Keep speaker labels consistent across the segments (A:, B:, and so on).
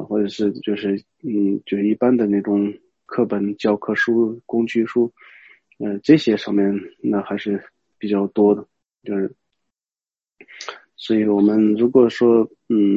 A: 或者是就是一般的那种课本、教科书、工具书，这些上面那还是比较多的，所以我们如果说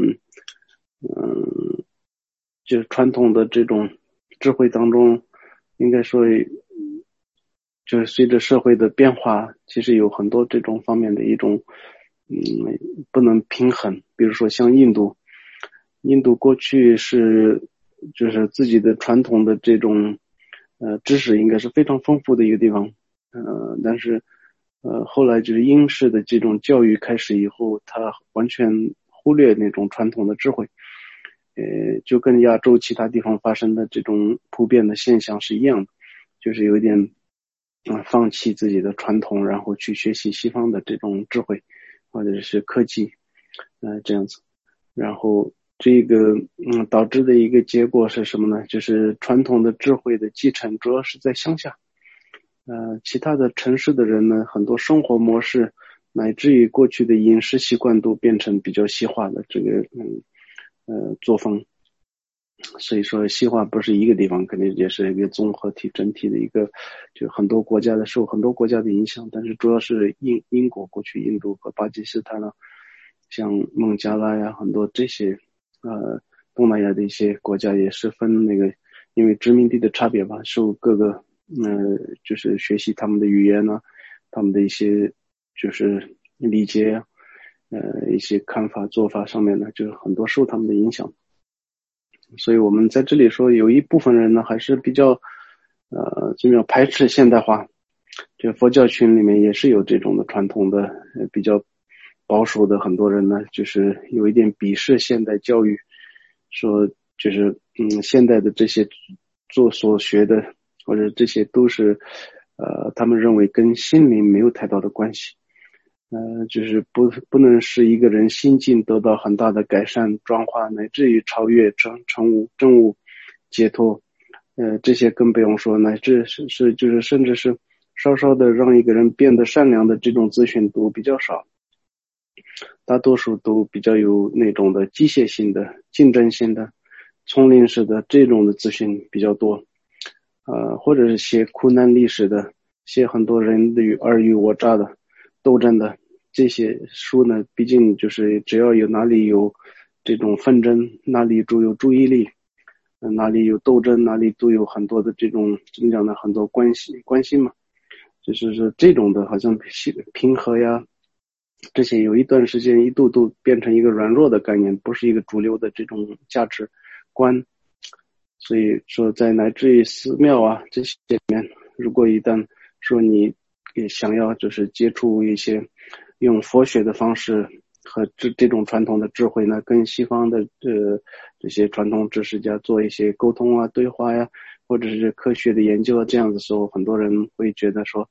A: 就是传统的这种智慧当中，应该说就是随着社会的变化，其实有很多这种方面的一种不能平衡。比如说像印度过去就是自己的传统的这种知识应该是非常丰富的一个地方，但是后来就是英式的这种教育开始以后，他完全忽略那种传统的智慧，就跟亚洲其他地方发生的这种普遍的现象是一样的，就是有一点放弃自己的传统，然后去学习西方的这种智慧或者是科技，这样子，然后这个导致的一个结果是什么呢？就是传统的智慧的继承主要是在乡下，其他的城市的人呢，很多生活模式乃至于过去的饮食习惯都变成比较西化的这个作风。所以说西化不是一个地方，肯定也是一个综合体整体的一个，就很多国家的受很多国家的影响，但是主要是英国过去印度和巴基斯坦像孟加拉呀，很多这些东南亚的一些国家也是分那个因为殖民地的差别吧，受各个就是学习他们的语言呢，他们的一些就是理解啊，一些看法做法上面呢，就是很多受他们的影响。所以我们在这里说有一部分人呢还是比较排斥现代化，就佛教群里面也是有这种的传统的比较保守的很多人呢，就是有一点鄙视现代教育，说就是现代的这些所学的或者这些都是他们认为跟心灵没有太大的关系，就是不能使一个人心境得到很大的改善转化，乃至于超越正悟解脱，这些更不用说，乃至就是甚至是稍稍的让一个人变得善良的这种资讯都比较少，大多数都比较有那种的机械性的竞争性的丛林式的这种的资讯比较多，或者是写苦难历史的，写很多人的尔虞我诈的斗争的这些书呢，毕竟就是只要有哪里有这种纷争，哪里就有注意力，哪里有斗争，哪里都有很多的这种怎么讲呢，很多关系嘛，就是说这种的好像平和呀，这些有一段时间一度都变成一个软弱的概念，不是一个主流的这种价值观。所以说在乃至于寺庙啊这些里面，如果一旦说你也想要就是接触一些用佛学的方式和这种传统的智慧呢，跟西方的这些传统知识家做一些沟通啊对话呀，或者是科学的研究啊，这样子时候很多人会觉得说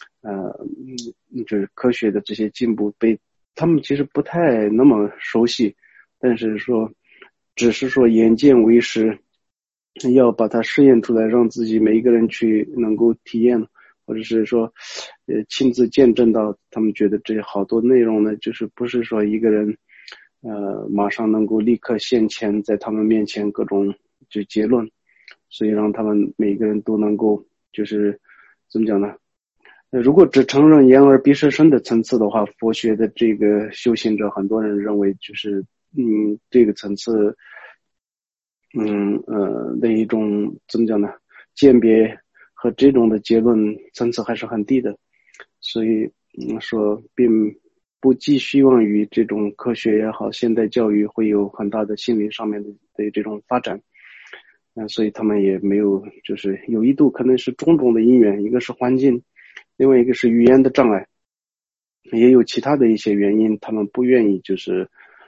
A: 就是科学的这些进步被他们其实不太那么熟悉，但是说只是说眼见为实，要把它试验出来，让自己每一个人去能够体验，或者是说亲自见证到他们觉得这好多内容呢，就是不是说一个人马上能够立刻现前在他们面前各种就结论，所以让他们每一个人都能够就是怎么讲呢，如果只承认言而必是身的层次的话，佛学的这个修行者很多人认为就是这个层次的一种怎么讲呢，鉴别和这种的结论层次还是很低的，所以说并不寄希望于这种科学也好现代教育会有很大的心理上面的这种发展，所以他们也没有就是有一度可能是种种的因缘，一个是环境，另外一个是语言的障碍，也有其他的一些原因，他们不愿意就是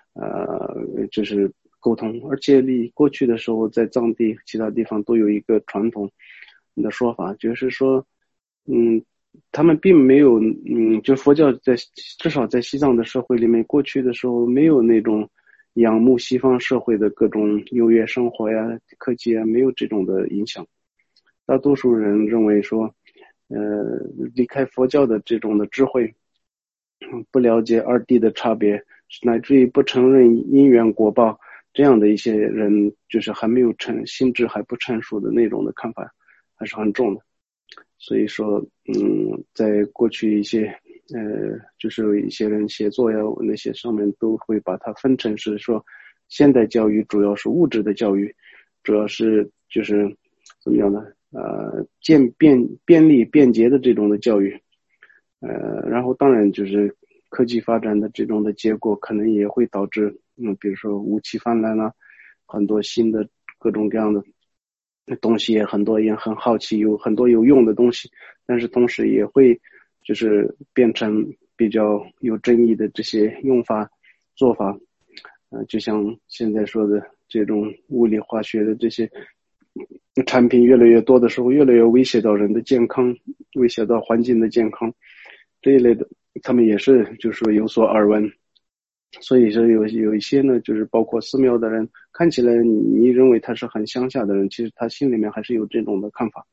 A: 沟通，而且你过去的时候在藏地其他地方都有一个传统的说法，就是说他们并没有就佛教至少在西藏的社会里面，过去的时候没有那种仰慕西方社会的各种优越生活呀科技啊，没有这种的影响，大多数人认为说离开佛教的这种的智慧，不了解二谛的差别，乃至于不承认因缘果报， 这样的一些人，就是还没有心智还不成熟的那种的看法还是很重的。所以说在过去一些就是一些人写作呀那些上面都会把它分成是说现代教育主要是物质的教育，主要是就是怎么样呢便利便捷的这种的教育，然后当然就是科技发展的这种的结果可能也会导致比如说武器泛滥啊，很多新的各种各样的东西也很多，也很好奇，有很多有用的东西，但是同时也会就是变成比较有争议的这些用法做法，就像现在说的这种物理化学的这些产品越来越多的时候，越来越威胁到人的健康，威胁到环境的健康这一类的，他们也是就是说有所耳闻。所以说有一些呢，就是包括寺庙的人，看起来你认为他是很乡下的人，其实他心里面还是有这种的看法。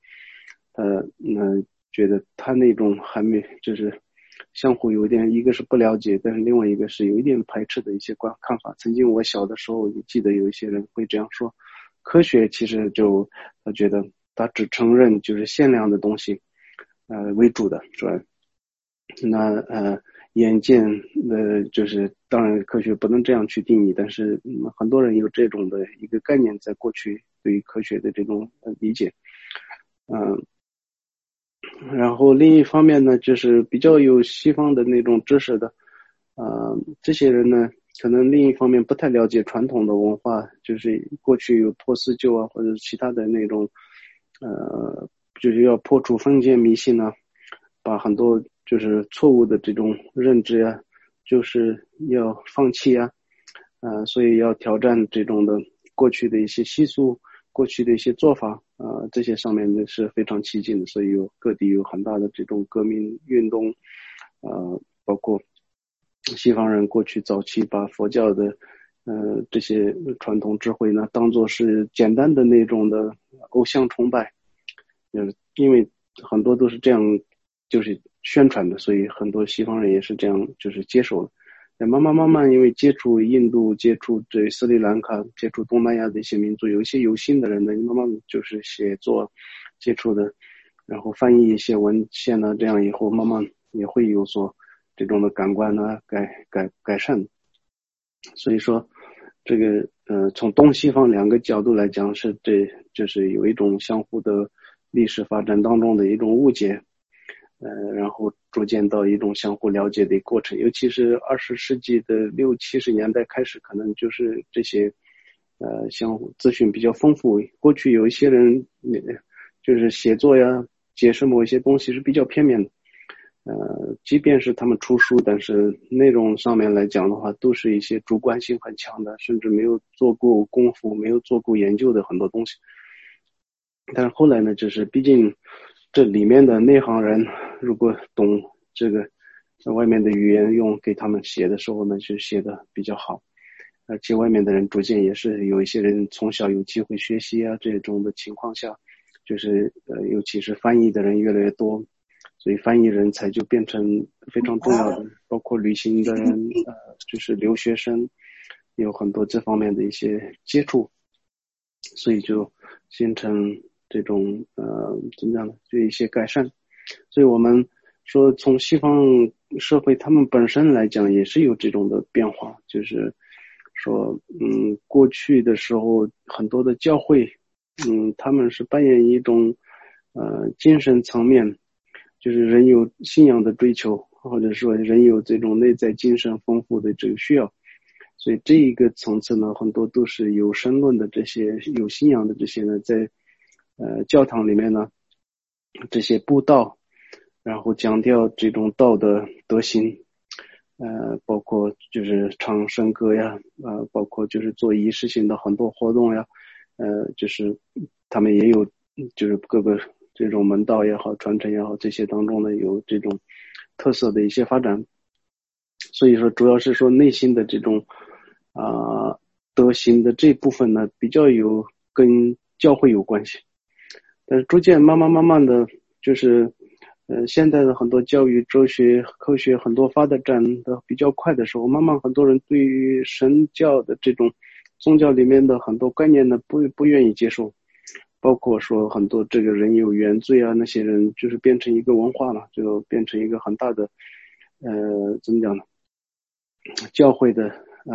A: 觉得他那种还没就是相互有点，一个是不了解，但是另外一个是有一点排斥的一些看法。曾经我小的时候也记得有一些人会这样说，科学其实就他觉得他只承认就是限量的东西为主的，是吧？那眼见就是当然科学不能这样去定义，但是很多人有这种的一个概念，在过去对于科学的这种理解，然后另一方面呢，就是比较有西方的那种知识的，这些人呢，可能另一方面不太了解传统的文化，就是过去有破四旧啊，或者其他的那种，就是要破除封建迷信啊，把很多就是错误的这种认知呀，就是要放弃啊，所以要挑战这种的过去的一些习俗，过去的一些做法，这些上面呢是非常激进的，所以各地有很大的这种革命运动，包括西方人过去早期把佛教的这些传统智慧呢当作是简单的那种的偶像崇拜，因为很多都是这样就是宣传的，所以很多西方人也是这样就是接受了。慢慢因为接触印度，接触这斯里兰卡，接触东南亚的一些民族，有一些有心的人呢，慢慢就是写作接触的，然后翻译一些文献呢，这样以后慢慢也会有所这种的感官呢改善。所以说这个从东西方两个角度来讲，就是有一种相互的历史发展当中的一种误解，然后逐渐到一种相互了解的过程，尤其是20世纪的60、70年代开始，可能就是这些相互资讯比较丰富。过去有一些人就是写作呀，解释某一些东西是比较片面的，即便是他们出书，但是内容上面来讲的话，都是一些主观性很强的，甚至没有做过功夫，没有做过研究的很多东西。但是后来呢，就是毕竟这里面的内行人如果懂这个外面的语言，用给他们写的时候呢，就写的比较好。而且外面的人逐渐也是有一些人从小有机会学习啊，这种的情况下，就是尤其是翻译的人越来越多，所以翻译人才就变成非常重要的，包括旅行的人，就是留学生，有很多这方面的一些接触，所以就形成这种怎么样呢？就一些改善。所以我们说从西方社会他们本身来讲也是有这种的变化，就是说过去的时候很多的教会他们是扮演一种精神层面，就是人有信仰的追求，或者说人有这种内在精神丰富的这个需要，所以这一个层次呢，很多都是有神论的这些有信仰的这些呢，在教堂里面呢，这些布道，然后强调这种道德德行，包括就是唱圣歌呀，包括就是做仪式性的很多活动呀，就是他们也有就是各个这种门道也好，传承也好，这些当中呢有这种特色的一些发展。所以说主要是说内心的这种德行的这部分呢比较有跟教会有关系，但是逐渐慢慢的就是现在的很多教育哲学科学很多发展的比较快的时候，慢慢很多人对于神教的这种宗教里面的很多观念呢不愿意接受，包括说很多这个人有原罪啊，那些人就是变成一个文化了，就变成一个很大的怎么讲呢？教会的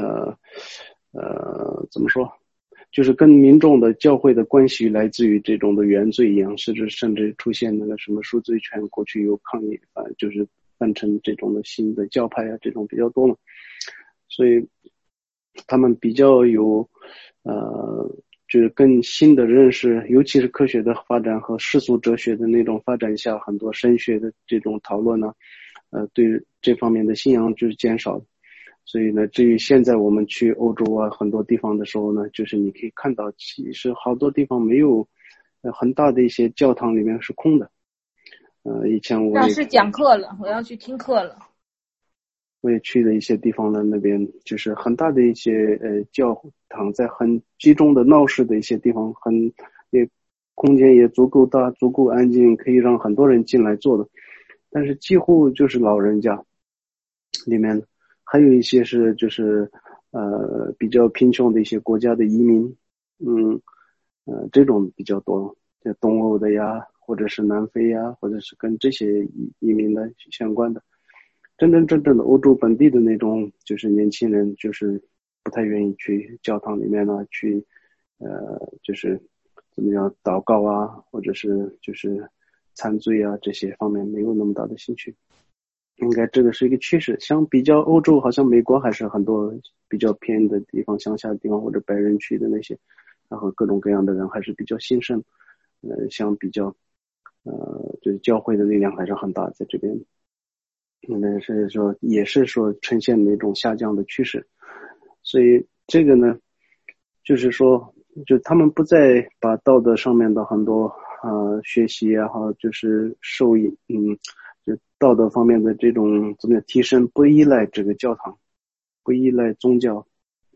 A: 怎么说？就是跟民众的教会的关系来自于这种的原罪一样，甚至出现那个什么赎罪权，过去有抗议就是办成这种的新的教派啊，这种比较多了，所以他们比较有就是更新的认识，尤其是科学的发展和世俗哲学的那种发展下，很多神学的这种讨论呢，对这方面的信仰就是减少。所以呢，至于现在我们去欧洲啊很多地方的时候呢，就是你可以看到，其实好多地方没有很大的一些教堂里面是空的。以前
B: 老师讲课了，我要去听课了。
A: 我也去了一些地方的那边，就是很大的一些教堂，在很集中的闹市的一些地方，也空间也足够大，足够安静，可以让很多人进来坐的。但是几乎就是老人家里面，还有一些是就是比较贫穷的一些国家的移民，这种比较多，就东欧的呀，或者是南非呀，或者是跟这些移民的相关的。真正的欧洲本地的那种，就是年轻人，就是不太愿意去教堂里面呢，去就是怎么样祷告啊，或者是就是参罪啊这些方面没有那么大的兴趣。应该这个是一个趋势，相比较欧洲，好像美国还是很多比较偏的地方、乡下的地方或者白人区的那些，然后各种各样的人还是比较兴盛，相比较就是教会的力量还是很大，在这边。但是说也是说呈现那种下降的趋势，所以这个呢，就是说，就他们不再把道德上面的很多学习也好，就是受益，就道德方面的这种怎么样提升，不依赖这个教堂，不依赖宗教，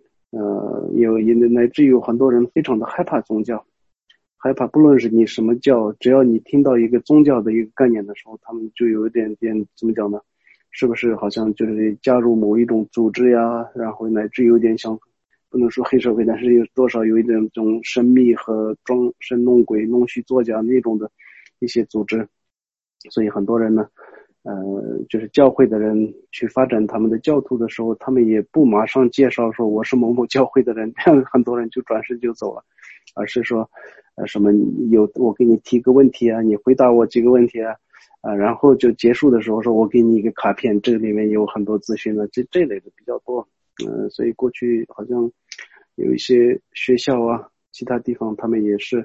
A: 乃至有很多人非常的害怕宗教，害怕不论是你什么教，只要你听到一个宗教的一个概念的时候，他们就有一点怎么讲呢？是不是好像就是加入某一种组织呀，然后乃至有点像，不能说黑社会，但是有多少有一点这种神秘和装神弄鬼、弄虚作假那种的一些组织，所以很多人呢，就是教会的人去发展他们的教徒的时候，他们也不马上介绍说我是某某教会的人，这样很多人就转身就走了，而是说，什么我给你提个问题啊，你回答我几个问题啊。然后就结束的时候说我给你一个卡片，这里面有很多资讯的，这类的比较多。所以过去好像有一些学校啊，其他地方他们也是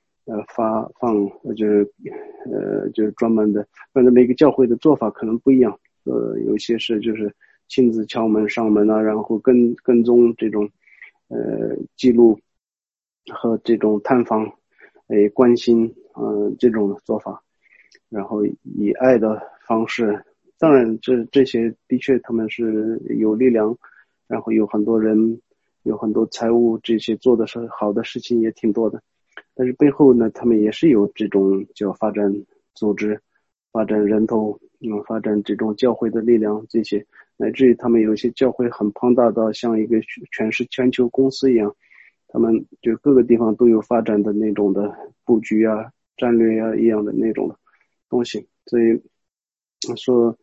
A: 就是专门的，反正每个教会的做法可能不一样。有些是就是亲自敲门上门啊，然后跟踪这种记录和这种探访，关心这种做法。然后以爱的方式，当然这些的确他们是有力量，然后有很多人，有很多财务，这些做的是好的事情也挺多的，但是背后呢，他们也是有这种叫发展组织、发展人头，发展这种教会的力量，这些乃至于他们有些教会很庞大到像一个全球公司一样，他们就各个地方都有发展的那种的布局啊、战略啊一样的那种的东西，所以说，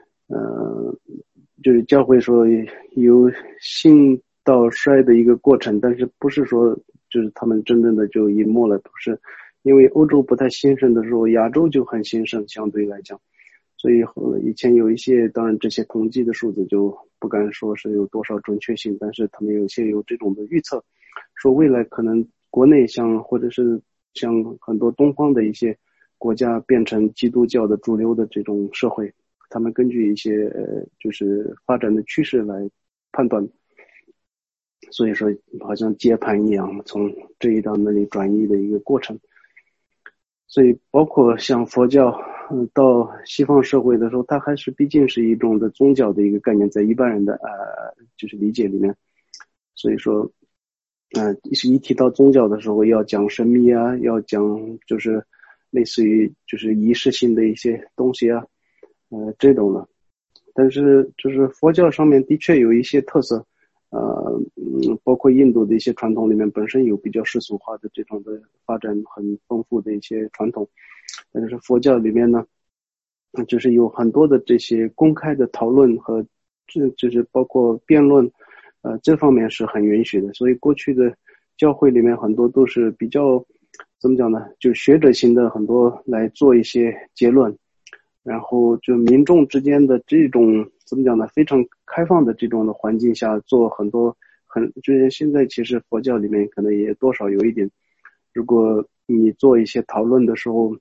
A: 就是教会说有兴到衰的一个过程，但是不是说就是他们真正的就隐没了，不是，因为欧洲不太兴盛的时候，亚洲就很兴盛，相对来讲，所以以前有一些，当然这些统计的数字就不敢说是有多少准确性，但是他们有些有这种的预测，说未来可能国内或者是像很多东方的一些国家变成基督教的主流的这种社会，他们根据一些就是发展的趋势来判断，所以说好像接盘一样，从这一到那里转移的一个过程。所以包括像佛教到西方社会的时候，它还是毕竟是一种的宗教的一个概念，在一般人的就是理解里面。所以说一提到宗教的时候，要讲神秘啊，要讲就是类似于就是仪式性的一些东西啊，这种的。但是就是佛教上面的确有一些特色， 包括印度的一些传统里面本身有比较世俗化的这种的发展很丰富的一些传统，但是佛教里面呢，就是有很多的这些公开的讨论和就是包括辩论，这方面是很允许的。所以过去的教会里面很多都是比较怎么讲呢，就学者型的很多来做一些结论，然后就民众之间的这种怎么讲呢，非常开放的这种的环境下做很多就是现在其实佛教里面可能也多少有一点，如果你做一些讨论的时候，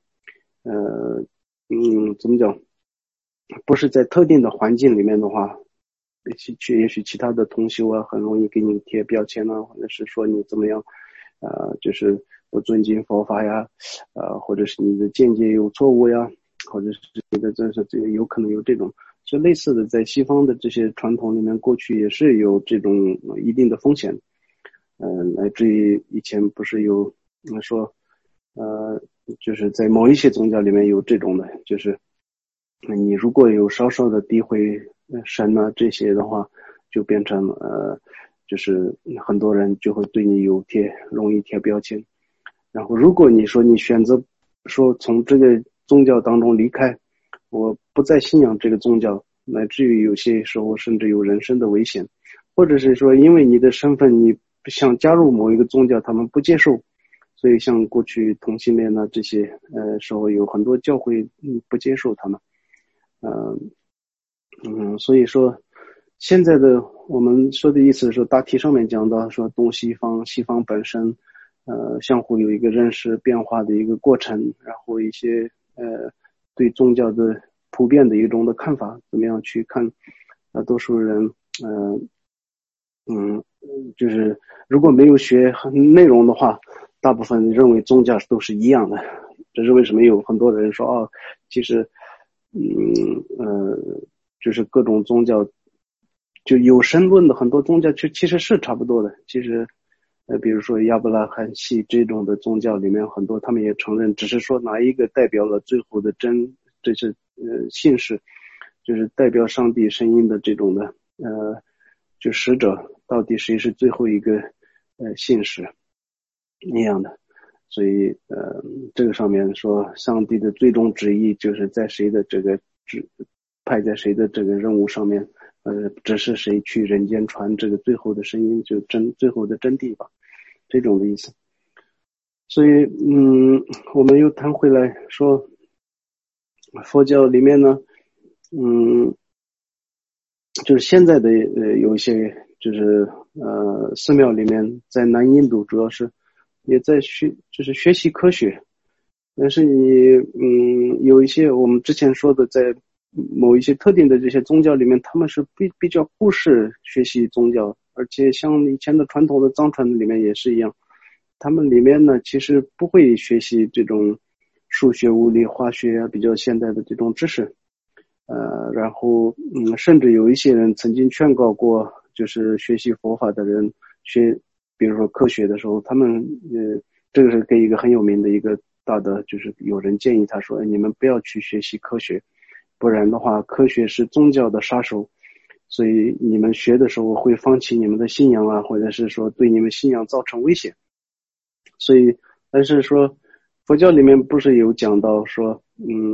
A: 怎么讲，不是在特定的环境里面的话，也许其他的同修啊很容易给你贴标签啊，或者是说你怎么样就是不尊敬佛法呀，或者是你的见解有错误呀，或者是你的这个有可能有这种，就类似的在西方的这些传统里面，过去也是有这种一定的风险，乃至于以前不是有说就是在某一些宗教里面有这种的，就是你如果有稍稍的诋毁神啊这些的话，就变成就是很多人就会对你容易贴标签。然后如果你说你选择说从这个宗教当中离开，我不再信仰这个宗教，乃至于有些时候甚至有人身的危险，或者是说因为你的身份你想加入某一个宗教，他们不接受，所以像过去同性恋啊这些时候有很多教会不接受他们，所以说现在的我们说的意思是说，大体上面讲到说东西方本身相互有一个认识变化的一个过程，然后一些对宗教的普遍的一种的看法，怎么样去看大多数人就是如果没有学内容的话，大部分认为宗教都是一样的。这是为什么有很多人说其实就是各种宗教就有神论的很多宗教其实是差不多的。其实比如说亚伯拉罕系这种的宗教里面很多他们也承认，只是说哪一个代表了最后的这是信使，就是代表上帝声音的这种的就使者到底谁是最后一个信使那样的。所以这个上面说上帝的最终旨意就是在谁的这个派在谁的这个任务上面，指示谁去人间传这个最后的声音，就最后的真谛吧，这种的意思。所以我们又谈回来说佛教里面呢就是现在的有一些就是寺庙里面在南印度主要是也在就是学习科学，但是你有一些我们之前说的在某一些特定的这些宗教里面，他们是比较忽视学习宗教，而且像以前的传统的藏传里面也是一样，他们里面呢其实不会学习这种数学物理化学啊比较现代的这种知识，然后甚至有一些人曾经劝告过就是学习佛法的人比如说科学的时候，他们这个是给一个很有名的一个大的，就是有人建议他说你们不要去学习科学，不然的话科学是宗教的杀手，所以你们学的时候会放弃你们的信仰啊，或者是说对你们信仰造成危险。所以但是说佛教里面不是有讲到说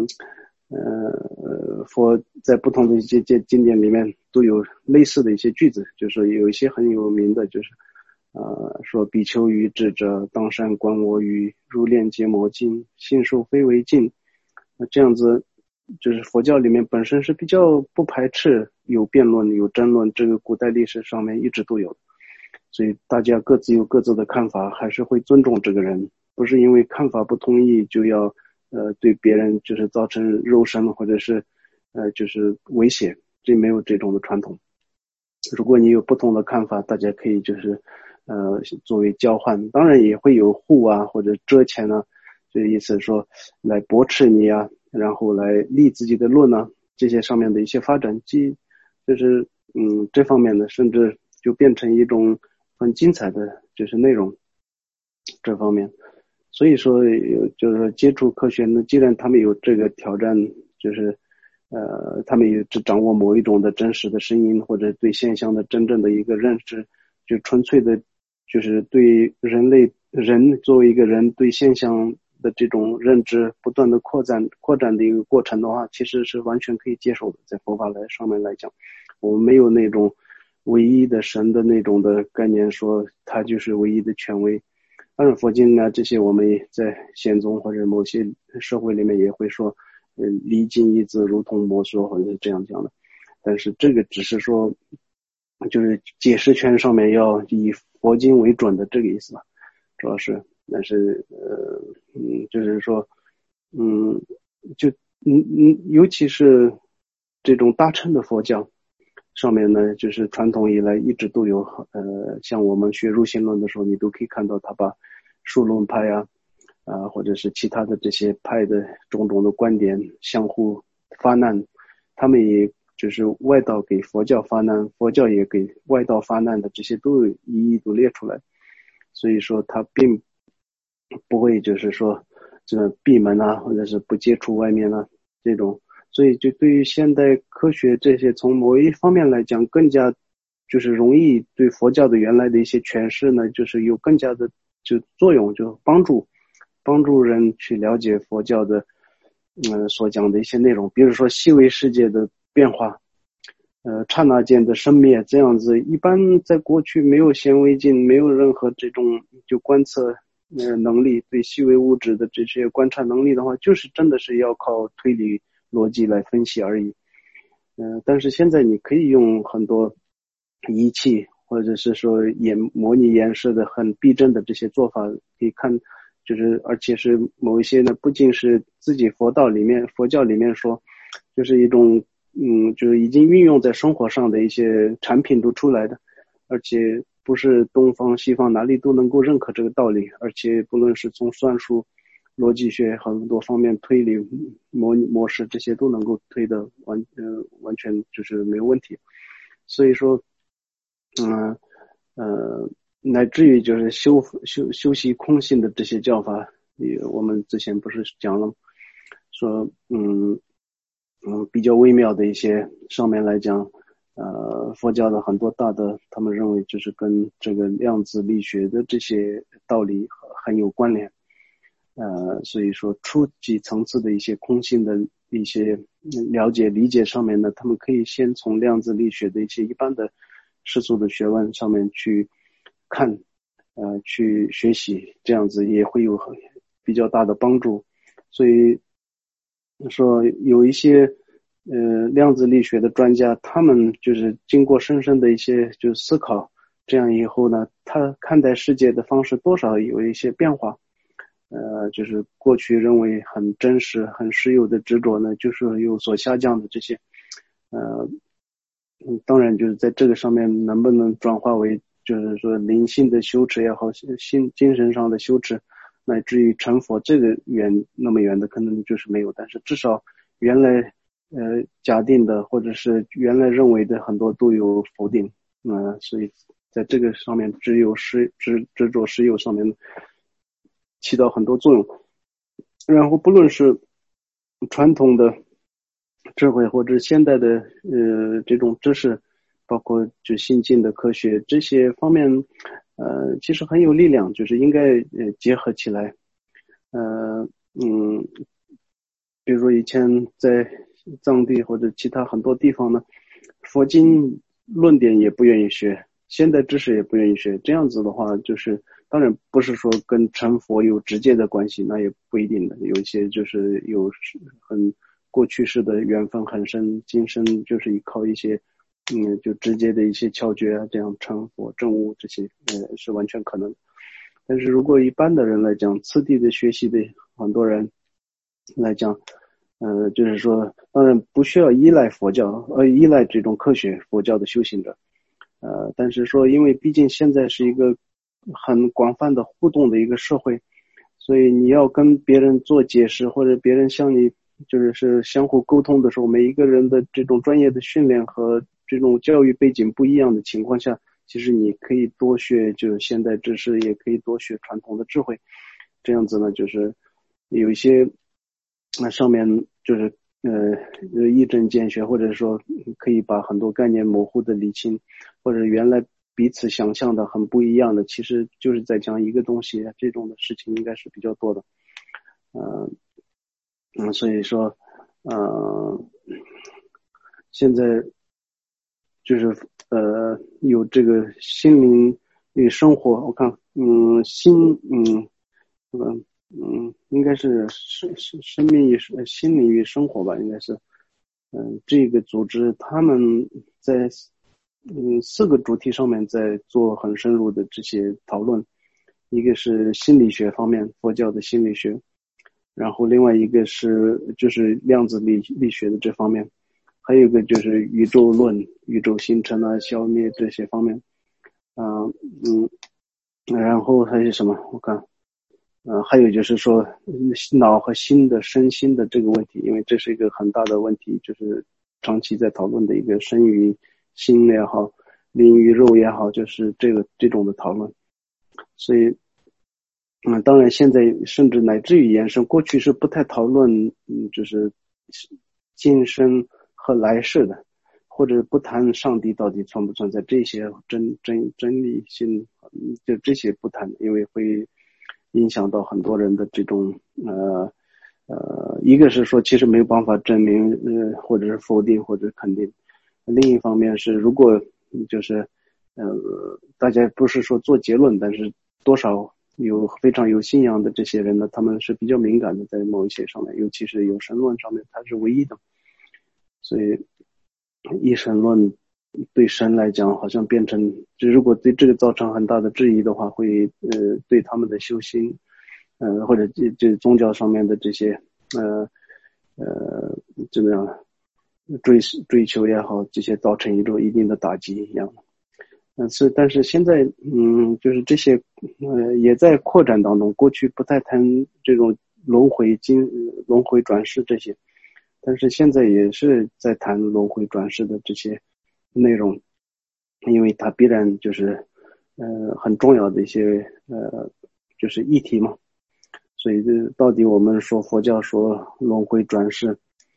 A: 佛在不同的一些经典里面都有类似的一些句子，就是有一些很有名的，就是说比丘于智者，当善观我语，如练结魔镜，信受非为镜。这样子就是佛教里面本身是比较不排斥有辩论有争论，这个古代历史上面一直都有，所以大家各自有各自的看法，还是会尊重这个人，不是因为看法不同意就要对别人就是造成肉身或者是就是威胁，这没有这种的传统。如果你有不同的看法，大家可以就是作为交换，当然也会有护啊或者遮钱啊，这意思说来驳斥你啊，然后来立自己的论啊，这些上面的一些发展就是这方面的甚至就变成一种很精彩的就是内容这方面。所以说就是说接触科学呢，既然他们有这个挑战，就是他们也只掌握某一种的真实的声音，或者对现象的真正的一个认知，就纯粹的就是对人作为一个人对现象的这种认知不断的扩展的一个过程的话，其实是完全可以接受的。在佛法上面来讲，我们没有那种唯一的神的那种的概念，说他就是唯一的权威。当然佛经啊这些我们也在显宗或者某些社会里面也会说离经一字如同魔说，或者是这样讲的。但是这个只是说就是解释权上面要以佛经为准的这个意思吧，主要是。但是就是说尤其是这种大乘的佛教上面呢，就是传统以来一直都有像我们学入心论的时候，你都可以看到他把数论派或者是其他的这些派的种种的观点相互发难，他们也就是外道给佛教发难，佛教也给外道发难的，这些都一一都列出来。所以说他并不会就是说这个闭门或者是不接触外面这种。所以就对于现代科学这些从某一方面来讲，更加就是容易对佛教的原来的一些诠释呢，就是有更加的就作用，就帮助人去了解佛教的所讲的一些内容。比如说细微世界的变化，刹那间的生灭，这样子一般在过去没有显微镜，没有任何这种就观测能力，对细微物质的这些观察能力的话，就是真的是要靠推理逻辑来分析而已。但是现在你可以用很多仪器，或者是说模拟演示的很逼真的这些做法，可以看就是而且是某一些呢，不仅是自己佛教里面说，就是一种就是已经运用在生活上的一些产品都出来的，而且不是东方西方哪里都能够认可这个道理，而且不论是从算术、逻辑学很多方面推理模式这些都能够推的完全就是没有问题。所以说乃至于就是修习空性的这些教法，我们之前不是讲了说比较微妙的一些上面来讲佛教的很多大的他们认为就是跟这个量子力学的这些道理很有关联。所以说初级层次的一些空性的一些了解理解上面呢，他们可以先从量子力学的一些一般的世俗的学问上面去看去学习，这样子也会有比较大的帮助。所以说有一些量子力学的专家，他们就是经过深深的一些就思考，这样以后呢，他看待世界的方式多少有一些变化。就是过去认为很真实很实有的执着呢，就是有所下降的这些当然就是在这个上面能不能转化为就是说灵性的修持也好，精神上的修持，乃至于成佛，这个那么远的可能就是没有，但是至少原来假定的或者是原来认为的很多都有否定。所以在这个上面执着实有上面起到很多作用。然后不论是传统的智慧或者现代的这种知识，包括就新进的科学这些方面其实很有力量，就是应该结合起来。比如说以前在藏地或者其他很多地方呢，佛经论点也不愿意学，现代知识也不愿意学，这样子的话就是当然不是说跟成佛有直接的关系，那也不一定的，有一些就是有很过去式的缘分很深，今生就是依靠一些就直接的一些窍诀这样成佛证悟，这些是完全可能。但是如果一般的人来讲，次第的学习的很多人来讲就是说当然不需要依赖佛教依赖这种科学佛教的修行者但是说因为毕竟现在是一个很广泛的互动的一个社会，所以你要跟别人做解释，或者别人向你就是相互沟通的时候，每一个人的这种专业的训练和这种教育背景不一样的情况下，其实你可以多学就是现代知识，也可以多学传统的智慧，这样子呢就是有一些上面就是一针见血，或者说可以把很多概念模糊的理清，或者原来彼此想象的很不一样的，其实就是在讲一个东西，这种的事情应该是比较多的。所以说现在就是有这个心灵与生活，我看应该是生命与心灵与生活吧，应该是这个组织他们在4个主题上面在做很深入的这些讨论。一个是心理学方面，佛教的心理学，然后另外一个是就是量子力学的这方面，还有一个就是宇宙论、宇宙形成啊、消灭这些方面。然后还有什么？我看还有就是说脑和心的身心的这个问题，因为这是一个很大的问题，就是长期在讨论的一个身与心也好，灵与肉也好，就是这种的讨论。所以当然现在甚至乃至于延伸，过去是不太讨论就是今生和来世的，或者不谈上帝到底存不存在，这些真理性就这些不谈，因为会影响到很多人的这种一个是说其实没有办法证明或者是否定或者肯定，另一方面是如果就是大家不是说做结论，但是多少有非常有信仰的这些人呢，他们是比较敏感的，在某一些上面，尤其是有神论上面，它是唯一的。所以一神论对神来讲好像变成，如果对这个造成很大的质疑的话，会对他们的修心或者这宗教上面的这些怎么样追求也好，这些造成一定的打击一样。但是现在就是这些也在扩展当中，过去不太谈这种轮回转世这些，但是现在也是在谈轮回转世的这些内容，因为它必然就是很重要的一些就是议题嘛。所以这到底我们说佛教说轮回转世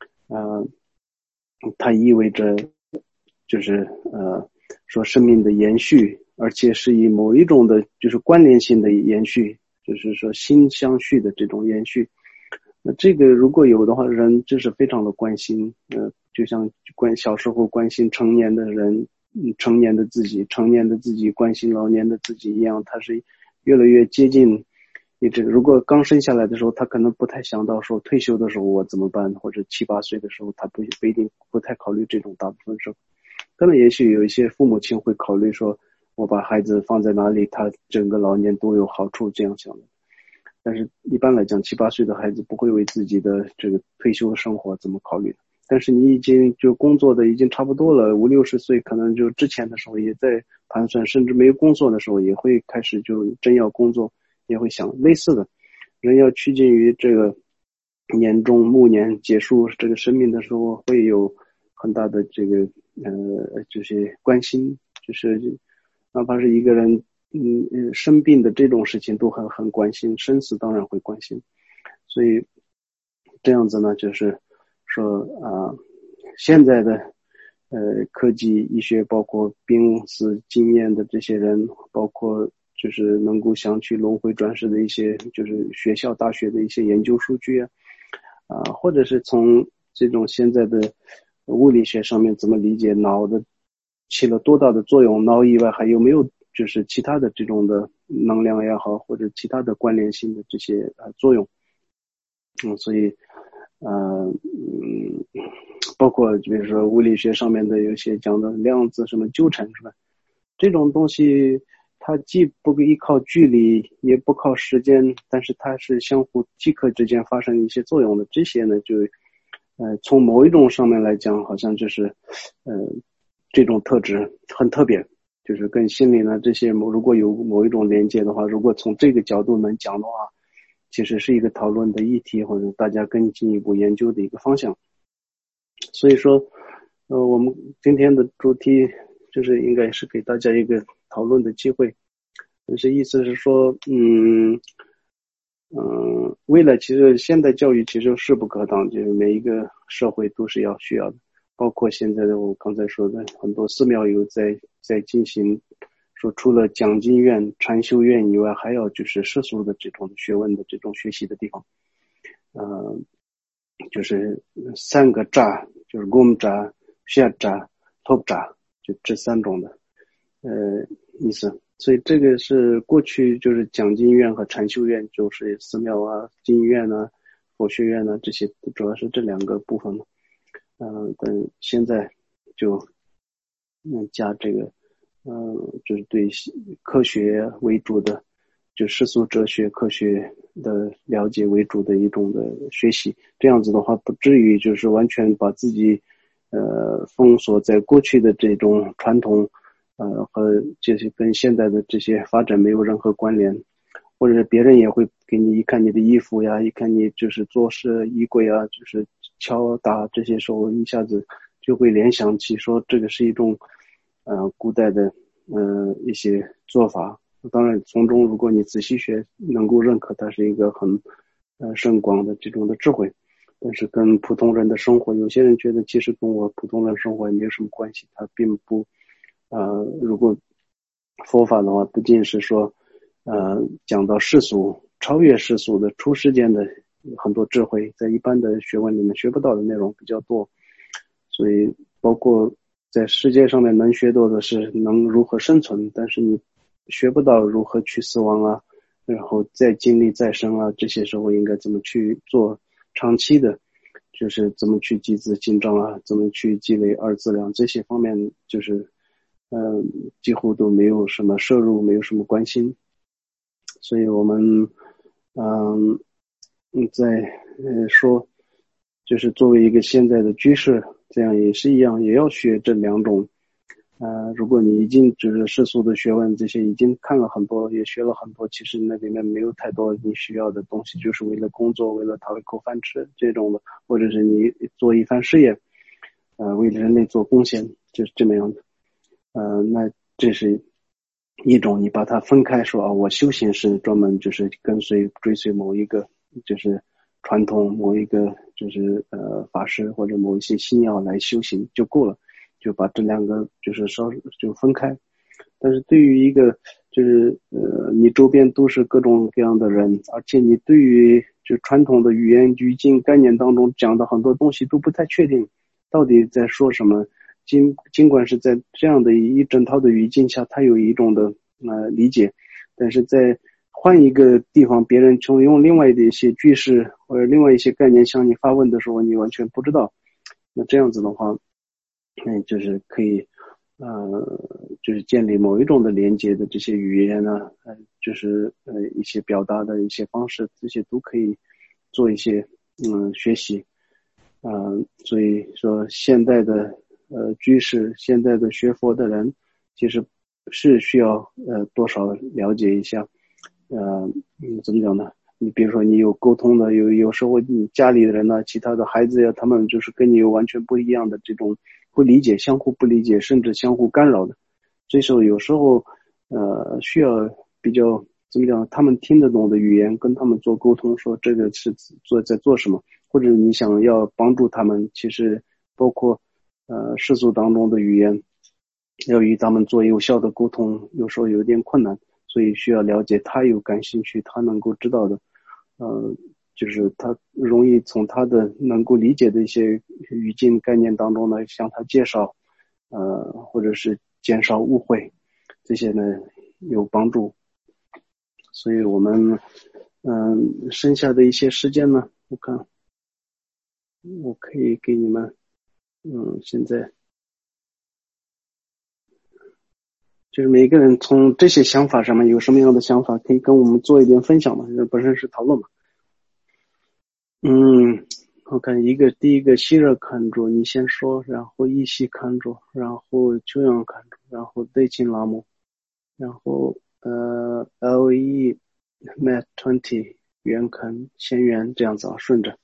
A: 它意味着就是说生命的延续，而且是以某一种的就是关联性的延续，就是说心相续的这种延续。那这个如果有的话，人就是非常的关心就像小时候关心成年的人成年的自己关心老年的自己一样，他是越来越接近你这个。如果刚生下来的时候他可能不太想到说退休的时候我怎么办，或者7、8岁的时候他不一定不太考虑这种，大部分时候可能也许有一些父母亲会考虑说我把孩子放在哪里他整个老年都有好处，这样想的。但是一般来讲7、8岁的孩子不会为自己的这个退休生活怎么考虑，但是你已经就工作的已经差不多了，50、60岁可能就之前的时候也在盘算，甚至没有工作的时候也会开始就真要工作，也会想类似的。人要趋近于这个年终暮年结束这个生命的时候，会有很大的这个这些关心，就是哪怕是一个人生病的这种事情都很关心，生死当然会关心。所以这样子呢，就是说现在的科技医学，包括濒死经验的这些人，包括就是能够想去轮回转世的一些就是学校大学的一些研究数据或者是从这种现在的物理学上面怎么理解脑的起了多大的作用，脑以外还有没有就是其他的这种的能量也好，或者其他的关联性的这些作用。所以包括比如说物理学上面的有些讲的量子什么纠缠是吧，这种东西它既不依靠距离也不靠时间，但是它是相互即刻之间发生一些作用的。这些呢就从某一种上面来讲好像就是这种特质很特别，就是跟心理呢这些如果有某一种连接的话，如果从这个角度能讲的话，其实是一个讨论的议题，或者大家更进一步研究的一个方向。所以说我们今天的主题就是应该是给大家一个讨论的机会，就是意思是说未来其实现代教育其实势不可挡，就是每一个社会都是需要的，包括现在的我刚才说的很多寺庙有在进行，说除了讲经院、禅修院以外，还有就是世俗的这种学问的这种学习的地方，就是三个扎，就是gom扎、shia扎、top 扎，就这三种的意思。所以这个是过去就是讲经院和禅修院，就是寺庙啊、经院啊、佛学院啊这些，主要是这两个部分嘛。但现在就加这个，就是对科学为主的，就世俗哲学、科学的了解为主的一种的学习。这样子的话，不至于就是完全把自己封锁在过去的这种传统。和这些跟现在的这些发展没有任何关联，或者是别人也会给你一看你的衣服呀，一看你就是做事衣柜啊，就是敲打这些时候，一下子就会联想起说这个是一种古代的一些做法。当然，从中如果你仔细学，能够认可它是一个很深广的这种的智慧。但是跟普通人的生活，有些人觉得其实跟我普通人生活也没有什么关系，它并不如果佛法的话，不仅是说讲到世俗、超越世俗的出世间的很多智慧，在一般的学问里面学不到的内容比较多，所以包括在世界上面能学到的是能如何生存，但是你学不到如何去死亡啊，然后再经历再生啊，这些时候应该怎么去做长期的，就是怎么去积资进账啊，怎么去积累二资粮，这些方面就是几乎都没有什么摄入，没有什么关心，所以我们在说，就是作为一个现在的居士，这样也是一样，也要学这两种。如果你已经就是世俗的学问，这些已经看了很多，也学了很多，其实那里面没有太多你需要的东西，就是为了工作，为了讨一口饭吃这种的，或者是你做一番事业，为人类做贡献，就是这么样的。那这是一种你把它分开说啊，我修行是专门就是追随某一个就是传统，某一个就是法师或者某一些信仰来修行就够了，就把这两个就是就分开。但是对于一个就是你周边都是各种各样的人，而且你对于就传统的语言语境概念当中讲的很多东西都不太确定，到底在说什么。尽管是在这样的一整套的语境下，他有一种的理解，但是在换一个地方，别人用另外的一些句式或者另外一些概念向你发问的时候，你完全不知道。那这样子的话，就是可以就是建立某一种的连接的这些语言呢，就是一些表达的一些方式，这些都可以做一些学习。所以说现代的居士，现在的学佛的人，其实是需要多少了解一下，怎么讲呢？你比如说你有沟通的，有时候你家里的人呢，其他的孩子呀，他们就是跟你有完全不一样的这种不理解，相互不理解，甚至相互干扰的，这时候有时候需要比较怎么讲，他们听得懂的语言跟他们做沟通，说这个是在做什么。或者你想要帮助他们，其实包括世俗当中的语言，要与他们做有效的沟通，有时候有点困难，所以需要了解他有感兴趣，他能够知道的，就是他容易从他的能够理解的一些语境概念当中呢，向他介绍，或者是减少误会，这些呢有帮助。所以我们剩下的一些时间呢，我看。我可以给你们，现在就是每个人从这些想法上面有什么样的想法，可以跟我们做一点分享嘛？这本身是讨论嘛。我看第一个希热看住，你先说，然后一西看住，然后秋阳看住，然后对金拉姆，然后LE Mat 20圆看先圆这样子啊，顺着。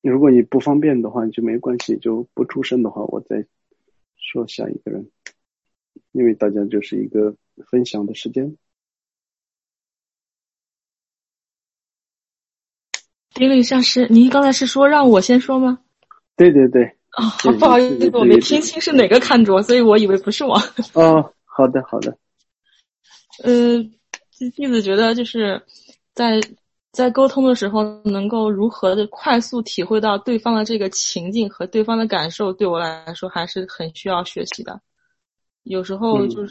A: 如果你不方便的话就没关系，就不出声的话我再说下一个人，因为大家就是一个分享的时间。
C: 丁力上师，您刚才是说让我先说吗？
A: 对对对。
C: 不好意思，我没听清是哪个看着，所以我以为不是我。
A: 哦，好的好的。
C: 弟子觉得就是在沟通的时候，能够如何的快速体会到对方的这个情境和对方的感受，对我来说还是很需要学习的。有时候就是，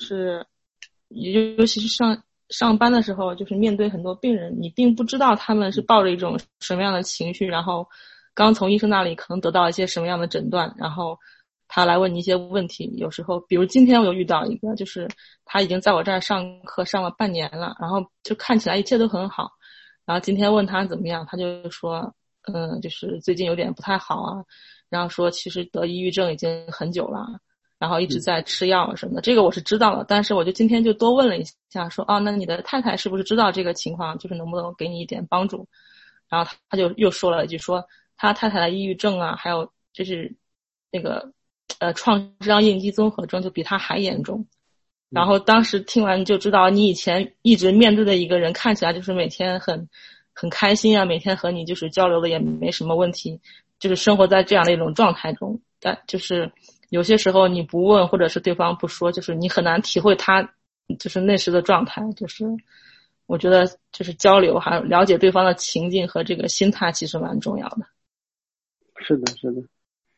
C: 尤其是上班的时候，就是面对很多病人，你并不知道他们是抱着一种什么样的情绪，然后刚从医生那里可能得到一些什么样的诊断，然后他来问你一些问题。有时候比如今天我有遇到一个，就是他已经在我这儿上课上了半年了，然后就看起来一切都很好，然后今天问他怎么样，他就说就是最近有点不太好啊，然后说其实得抑郁症已经很久了，然后一直在吃药什么的。这个我是知道了，但是我就今天就多问了一下，说那你的太太是不是知道这个情况，就是能不能给你一点帮助。然后他就又说了一句，说他太太的抑郁症啊，还有就是那个创伤应激综合症就比他还严重。然后当时听完就知道，你以前一直面对的一个人看起来就是每天很开心啊，每天和你就是交流的也没什么问题，就是生活在这样的一种状态中。但就是有些时候你不问，或者是对方不说，就是你很难体会他就是那时的状态。就是我觉得就是交流还有了解对方的情境和这个心态其实蛮重要的。
A: 是的是的。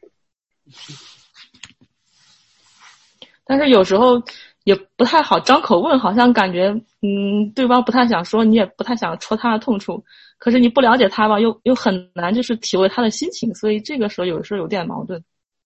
C: 但是有时候也不太好张口问，好像感觉对方不太想说，你也不太想戳他的痛处，可是你不了解他吧，又很难就是体会他的心情，所以这个时候有时候有点矛盾。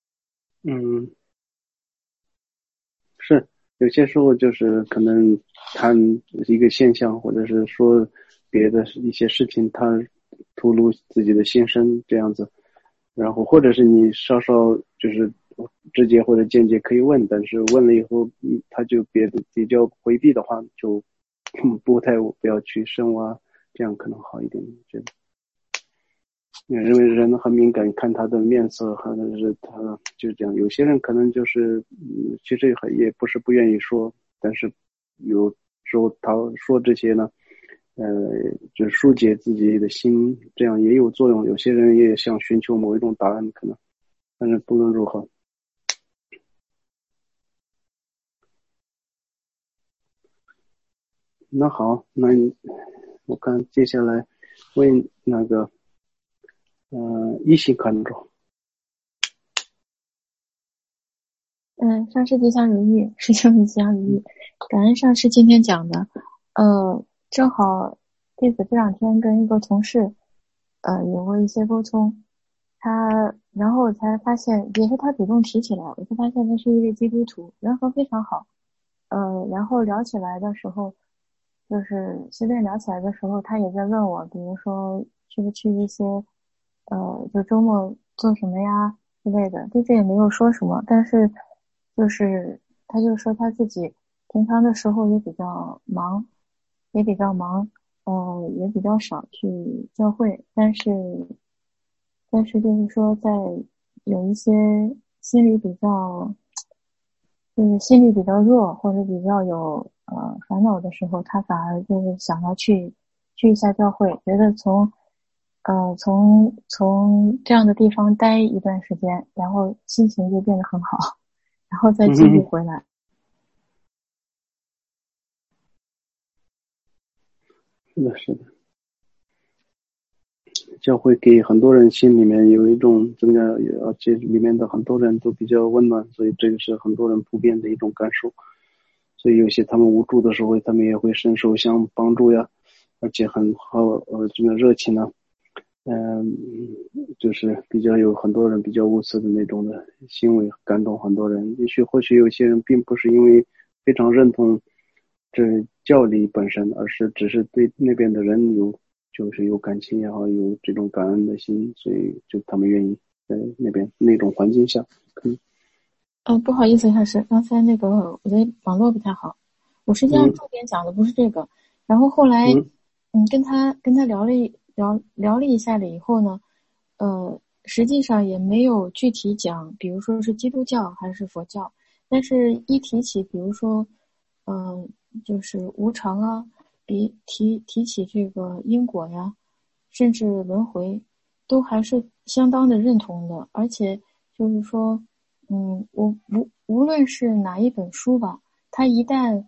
A: 是有些时候就是可能谈一个现象，或者是说别的一些事情，他吐露自己的心声这样子，然后或者是你稍稍就是直接或者间接可以问，但是问了以后他就比较回避的话，就不要去深挖，这样可能好一点，觉得。因为人很敏感，看他的面色，或者是他就这样。有些人可能就是其实也不是不愿意说，但是有时候他说这些呢就是疏解自己的心，这样也有作用。有些人也想寻求某一种答案，可能，但是不论如何。那好，那我看接下来问那个一心看着。
D: 上师吉祥如意，师兄吉祥如意。感恩上师今天讲的，正好弟子这两天跟一个同事，有过一些沟通，然后我才发现，也是他主动提起来，我就发现他是一位基督徒，人和非常好，然后聊起来的时候，就是随便聊起来的时候，他也在问我，比如说去不去一些，就周末做什么呀之类的，对这也没有说什么，但是就是他就说他自己平常的时候也比较忙，也比较忙，也比较少去教会，但是就是说在有一些心理比较就是心理比较弱或者比较有烦恼的时候，他反而就是想要去一下教会，觉得从这样的地方待一段时间，然后心情就变得很好，然后再继续回来。
A: 是的，是的。教会给很多人心里面有一种增加，而且里面的很多人都比较温暖，所以这个是很多人普遍的一种感受。所以有些他们无助的时候，他们也会伸手相帮助呀，而且很好，这个热情呢，就是比较有很多人比较无私的那种的行为，感动很多人。或许有些人并不是因为非常认同这教理本身，而是只是对那边的人就是有感情也好，有这种感恩的心，所以就他们愿意在那边那种环境下可以。
D: 不好意思，老师，刚才那个我的网络不太好，我实际上重点讲的不是这个。然后后来跟他聊了一下了以后呢， 实际上也没有具体讲，比如说是基督教还是佛教，但是一提起，比如说，就是无常啊，提起这个因果呀，甚至轮回，都还是相当的认同的。而且就是说，我无论是哪一本书吧，它一旦，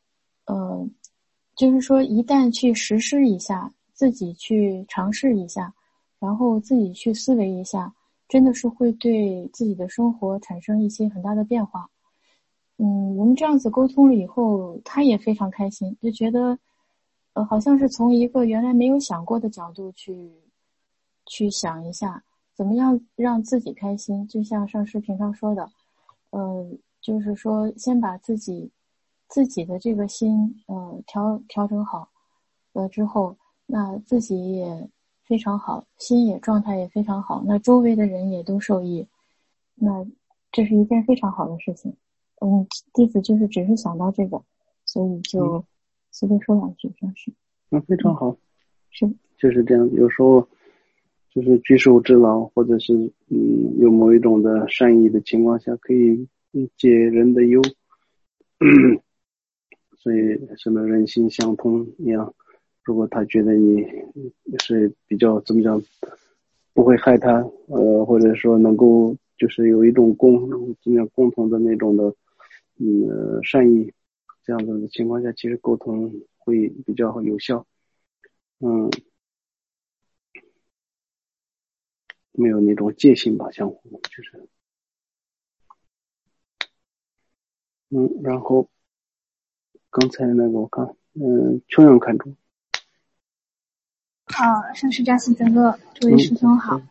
D: 就是说一旦去实施一下，自己去尝试一下，然后自己去思维一下，真的是会对自己的生活产生一些很大的变化。我们这样子沟通了以后，他也非常开心，就觉得，好像是从一个原来没有想过的角度去想一下，怎么样让自己开心。就像上师平常说的，就是说先把自己的这个心，调整好了之后，那自己也非常好，心也状态也非常好，那周围的人也都受益，那这是一件非常好的事情。弟子就是只是想到这个，所以就随便说两句，算是。
A: 非常好，
D: 是
A: 就是这样。有时候就是举手之劳，或者是有某一种的善意的情况下，可以解人的忧。所以什么人心相通一样，如果他觉得你是比较怎么讲，不会害他，或者说能够就是有一种共同的那种的善意，这样子的情况下，其实沟通会比较有效。没有那种戒心吧，相互就是然后刚才那个我看秋阳看住。
E: 上师扎西德勒，诸位师兄好。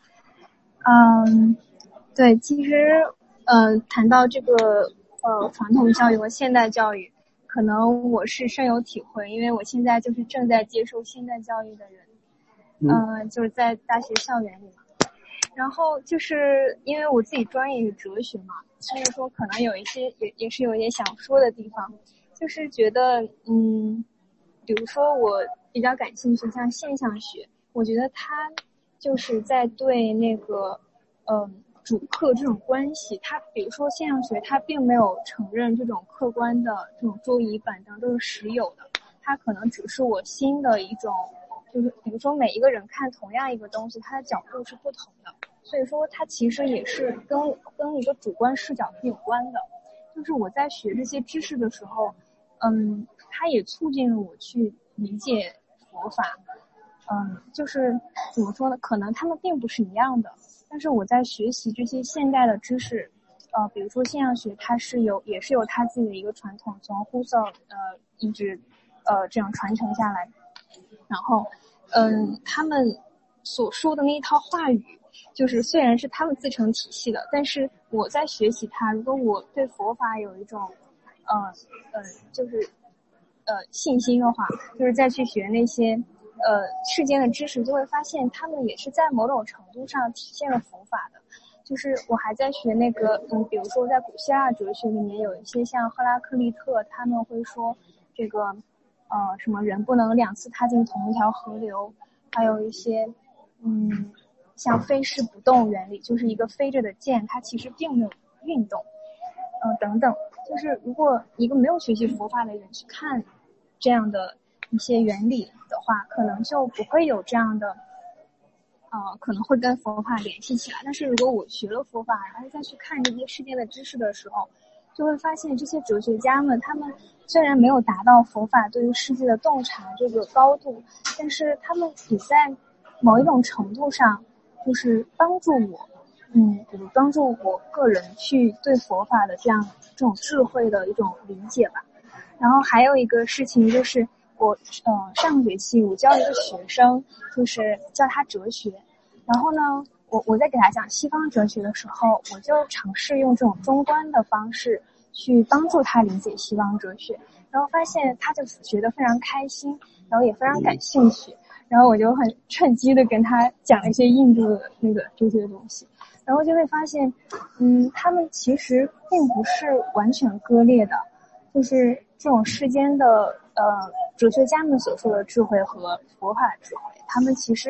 E: 对，其实谈到这个传统教育和现代教育，可能我是深有体会，因为我现在就是正在接受现代教育的人，就是在大学校园里嘛。然后就是因为我自己专业是哲学嘛，所以说可能有一些也是有一些想说的地方，就是觉得比如说我比较感兴趣像现象学，我觉得它就是在对那个主客这种关系，它比如说现象学它并没有承认这种客观的这种桌椅板凳都是实有的，它可能只是我新的一种，就是比如说每一个人看同样一个东西，它的角度是不同的，所以说它其实也是跟一个主观视角是有关的。就是我在学这些知识的时候，它也促进了我去理解佛法。就是怎么说呢？可能他们并不是一样的，但是我在学习这些现代的知识，比如说现象学，它也是有它自己的一个传统，从胡塞尔一直这样传承下来。然后他们所说的那一套话语，就是虽然是他们自成体系的，但是我在学习它，如果我对佛法有一种就是信心的话，就是再去学那些世间的知识，就会发现他们也是在某种程度上体现了佛法的。就是我还在学那个比如说在古希腊哲学里面有一些像赫拉克利特，他们会说这个什么人不能两次踏进同一条河流，还有一些像飞矢不动原理，就是一个飞着的箭，它其实并没有运动，等等。就是如果一个没有学习佛法的人去看这样的一些原理的话，可能就不会有这样的可能会跟佛法联系起来。但是如果我学了佛法，然后再去看这些世间的知识的时候，就会发现这些哲学家们，他们虽然没有达到佛法对于世界的洞察这个高度，但是他们也在某一种程度上就是帮助我比如帮助我个人去对佛法的这种智慧的一种理解吧。然后还有一个事情就是我上个学期我教一个学生，就是教他哲学，然后呢我在给他讲西方哲学的时候，我就尝试用这种中观的方式去帮助他理解西方哲学，然后发现他就学得非常开心，然后也非常感兴趣，然后我就很趁机的跟他讲了一些印度的那个哲学的东西，然后就会发现他们其实并不是完全割裂的，就是这种世间的哲学家们所说的智慧和佛法的智慧，他们其实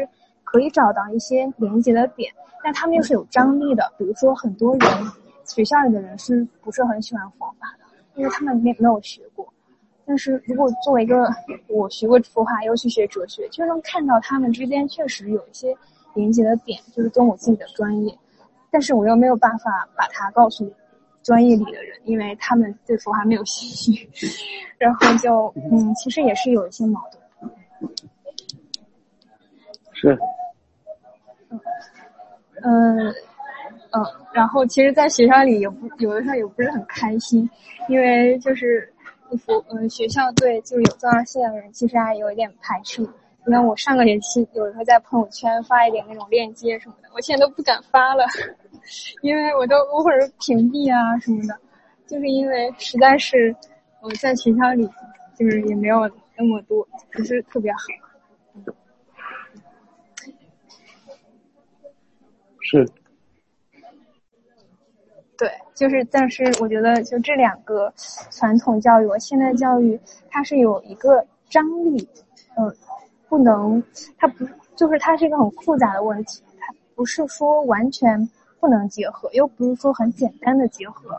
E: 可以找到一些连接的点，但他们又是有张力的。比如说很多人学校里的人是不是很喜欢佛法的，因为他们没有学过。但是如果作为一个我学过佛法又去学哲学，就能看到他们之间确实有一些连接的点，就是跟我自己的专业，但是我又没有办法把它告诉专业里的人，因为他们对佛法没有兴趣，然后就其实也是有一些矛盾。
A: 是。
E: 然后其实在学校里有的时候也不是很开心，因为就是学校对就有宗教信仰的人其实还有一点排斥。因为我上个学期有时候在朋友圈发一点那种链接什么的，我现在都不敢发了，因为我或者屏蔽啊什么的，就是因为实在是我在学校里就是也没有那么多，不是特别好。
A: 是。
E: 对，但是我觉得就这两个传统教育和现代教育，它是有一个张力，不能，它不就是它是一个很复杂的问题，它不是说完全不能结合，又不是说很简单的结合。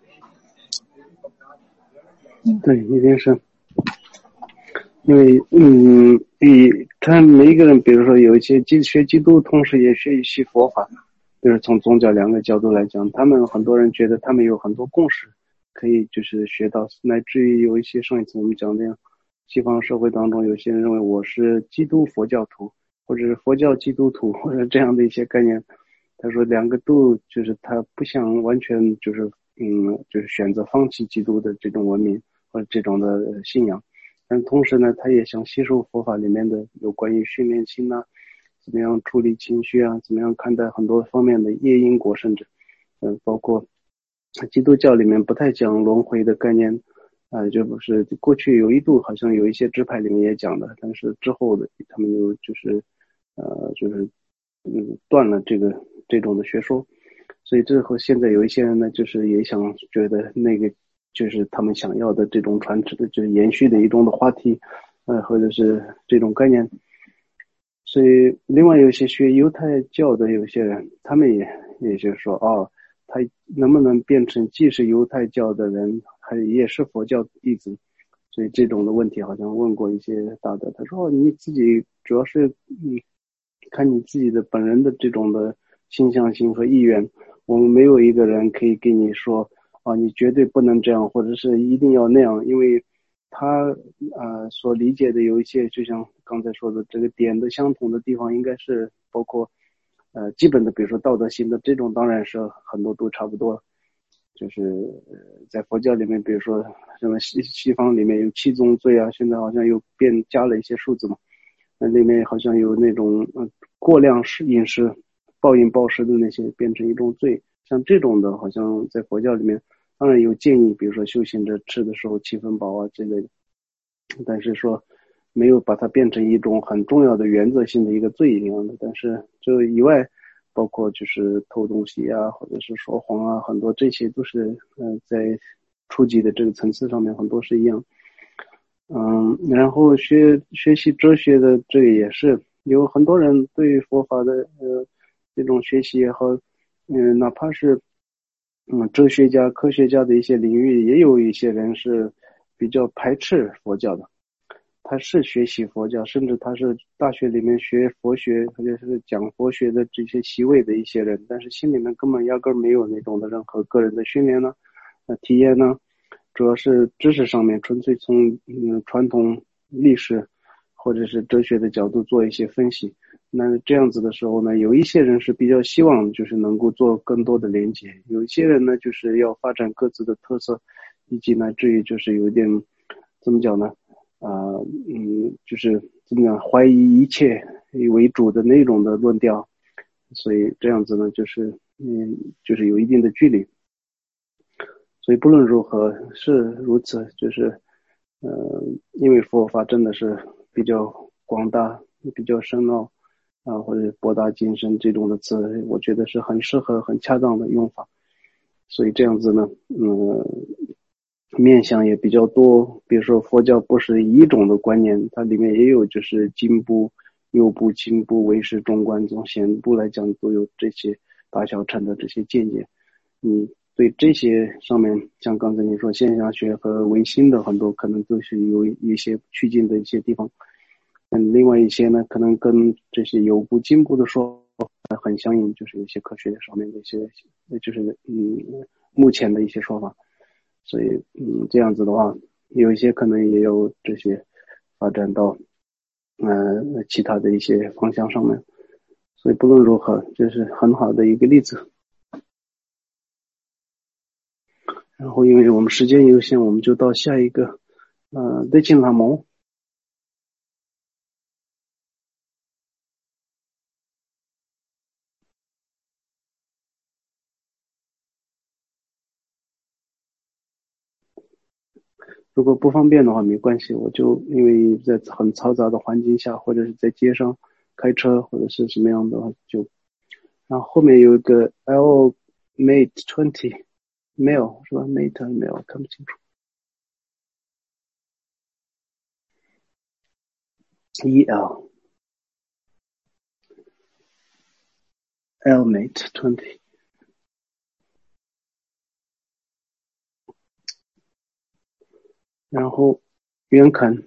A: 对，一定是，因为他每一个人，比如说有一些学基督，同时也学习佛法。就是从宗教两个角度来讲，他们很多人觉得他们有很多共识，可以就是学到，乃至于有一些上一次我们讲的西方社会当中，有些人认为我是基督佛教徒，或者是佛教基督徒，或者这样的一些概念。他说两个都就是他不想完全就是就是选择放弃基督的这种文明或者这种的信仰，但同时呢，他也想吸收佛法里面的有关于训练心啊，怎么样处理情绪啊，怎么样看待很多方面的业因果，甚至包括基督教里面不太讲轮回的概念就不是过去有一度好像有一些支派里面也讲的，但是之后的他们又就是断了这种的学说。所以之后现在有一些人呢，就是也想觉得那个就是他们想要的这种传承的就是延续的一种的话题或者是这种概念。所以另外有些学犹太教的有些人，他们也就是说他能不能变成既是犹太教的人也是佛教弟子。所以这种的问题好像问过一些大德，他说你自己主要是看你自己的本人的这种的倾向性和意愿，我们没有一个人可以给你说你绝对不能这样，或者是一定要那样，因为他所理解的有一些就像刚才说的这个点的相同的地方，应该是包括基本的比如说道德性的这种，当然是很多都差不多。就是在佛教里面，比如说什么西方里面有7宗罪啊，现在好像又加了一些数字嘛，那里面好像有那种过量饮食暴饮暴食的那些变成一种罪，像这种的好像在佛教里面当然有建议，比如说修行者吃的时候7分饱啊之类的，但是说没有把它变成一种很重要的原则性的一个罪一样的。但是这以外包括就是偷东西啊，或者是说谎啊，很多这些都是在初级的这个层次上面很多是一样。然后学习哲学的这个也是有很多人对佛法的这种学习也好，哪怕是哲学家科学家的一些领域，也有一些人是比较排斥佛教的。他是学习佛教，甚至他是大学里面学佛学或者是讲佛学的这些席位的一些人，但是心里面根本压根没有那种的任何个人的训练呢体验呢，主要是知识上面纯粹从传统历史或者是哲学的角度做一些分析。那这样子的时候呢，有一些人是比较希望就是能够做更多的连接，有一些人呢就是要发展各自的特色，以及呢至于就是有点怎么讲呢就是怎么讲怀疑一切为主的那种的论调，所以这样子呢就是就是有一定的距离。所以不论如何是如此，就是因为佛法真的是比较广大比较深奥或者博大精深这种的词，我觉得是很适合很恰当的用法。所以这样子呢面向也比较多，比如说佛教不是一种的观念，它里面也有就是经部有部、经部、唯识、中观从显部来讲都有这些大小乘的这些见解。对这些上面，像刚才你说现象学和唯心的很多可能都是有一些趋近的一些地方。另外一些呢，可能跟这些有部、经部的说法很相应，就是一些科学上面的一些，就是目前的一些说法。所以这样子的话，有一些可能也有这些发展到其他的一些方向上面。所以不论如何，这是很好的一个例子。然后因为我们时间有限，我们就到下一个对劲拉蒙。如果不方便的话没关系，我就因为在很嘈杂的环境下，或者是在街上开车或者是什么样的话就，然后后面有一个 L Mate 20 Male 是吧 Mate 还是 Male 看不清楚 EL L Mate 20。然后袁肯，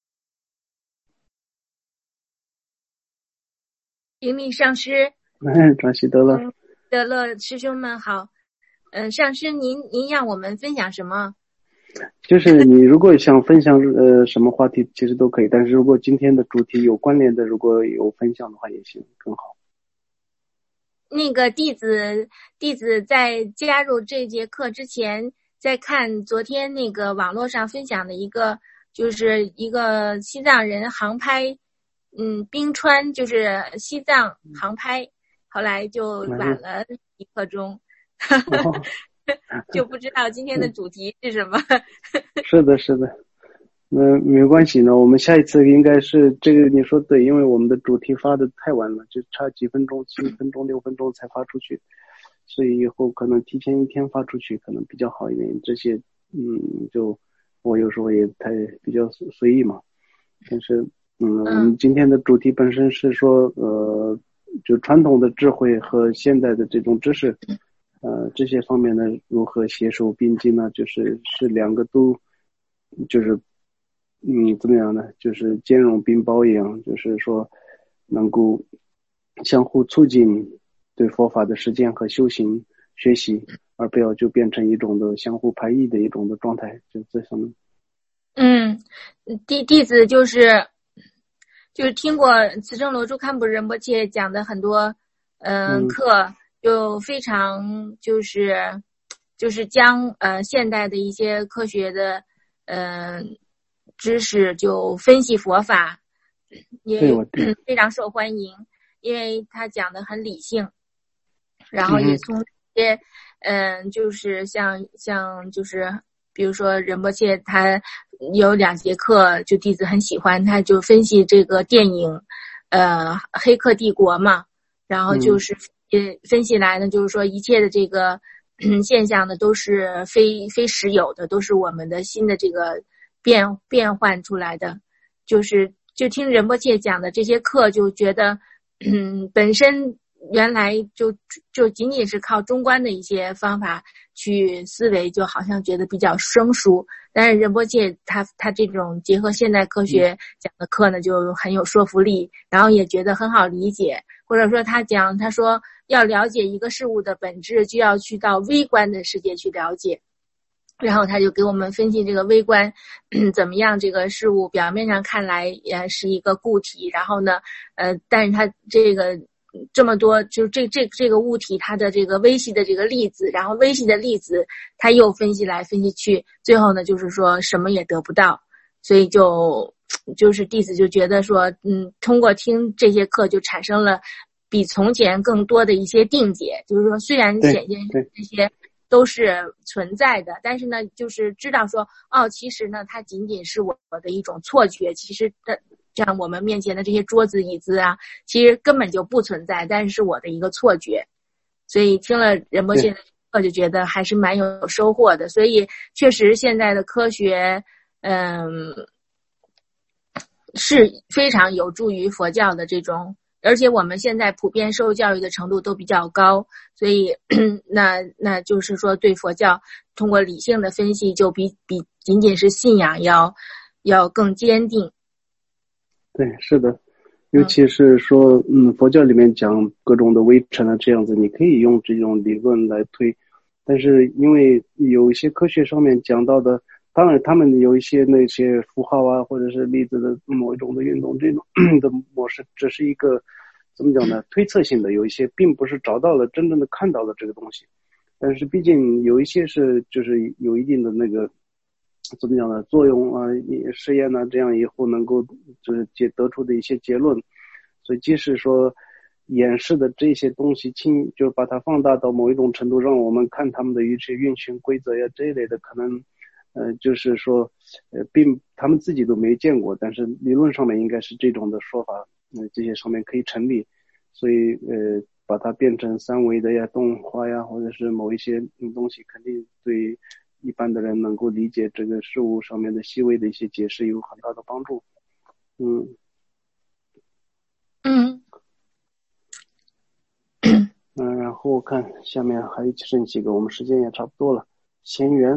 B: 顶礼上师，
A: 转西德勒，
B: 德勒师兄们好。上师您让我们分享什么？
A: 就是你如果想分享什么话题其实都可以，但是如果今天的主题有关联的，如果有分享的话也行，更好。
B: 那个弟子在加入这节课之前，在看昨天那个网络上分享的一个，就是一个西藏人航拍，冰川就是西藏航拍，后来就晚了一刻钟，就不知道今天的主题是什么。
A: 是的，是的。没关系呢，我们下一次应该是这个你说对，因为我们的主题发的太晚了，就差几分钟，7分钟、6分钟才发出去，所以以后可能提前一天发出去可能比较好一点。这些就我有时候也比较随意嘛。但是我们今天的主题本身是说就传统的智慧和现代的这种知识这些方面呢如何携手并进呢？是两个都就是怎么样呢？就是兼容并包一样，就是说能够相互促进对佛法的实践和修行学习，而不要就变成一种的相互排异的一种的状态，就这上面。
B: 弟子就是听过慈圣罗珠堪布仁波切讲的很多课，就非常就是将现代的一些科学的知识就分析佛法，也非常受欢迎，因为他讲的很理性，然后也从一些就是像就是比如说仁波切他有2节课就弟子很喜欢，他就分析这个电影黑客帝国嘛，然后就是分析来呢，就是说一切的这个现象呢都是非实有的，都是我们的新的这个变换出来的。就听仁波切讲的这些课，就觉得本身原来就仅仅是靠中观的一些方法去思维，就好像觉得比较生疏，但是仁波切他这种结合现代科学讲的课呢就很有说服力，然后也觉得很好理解，或者说他说要了解一个事物的本质，就要去到微观的世界去了解，然后他就给我们分析这个微观怎么样，这个事物表面上看来也是一个固体，然后呢但是它这个这么多就这个物体它的这个微细的这个粒子，然后微细的粒子它又分析来分析去，最后呢就是说什么也得不到，所以就是弟子就觉得说通过听这些课就产生了比从前更多的一些定解，就是说虽然显现这些都是存在的，但是呢就是知道说其实呢它仅仅是我的一种错觉，其实像我们面前的这些桌子椅子啊其实根本就不存在，但是我的一个错觉。所以听了仁波切的课就觉得还是蛮有收获的，所以确实现在的科学是非常有助于佛教的这种，而且我们现在普遍受教育的程度都比较高，所以那就是说对佛教通过理性的分析就比仅仅是信仰要更坚定。
A: 对，是的，尤其是说佛教里面讲各种的微尘啊这样子，你可以用这种理论来推，但是因为有一些科学上面讲到的，当然他们有一些那些符号啊或者是粒子的某一种的运动这种的模式，只是一个怎么讲呢，推测性的，有一些并不是找到了真正的看到了这个东西，但是毕竟有一些是就是有一定的那个怎么讲呢作用啊，实验啊，这样以后能够就是得出的一些结论，所以即使说演示的这些东西就把它放大到某一种程度，让我们看他们的一些运行规则呀这一类的，可能就是说并他们自己都没见过，但是理论上面应该是这种的说法，这些上面可以成立，所以把它变成三维的呀动画呀或者是某一些东西，肯定对一般的人能够理解这个事物上面的细微的一些解释有很大的帮助。然后我看下面还剩几个，我们时间也差不多了。仙缘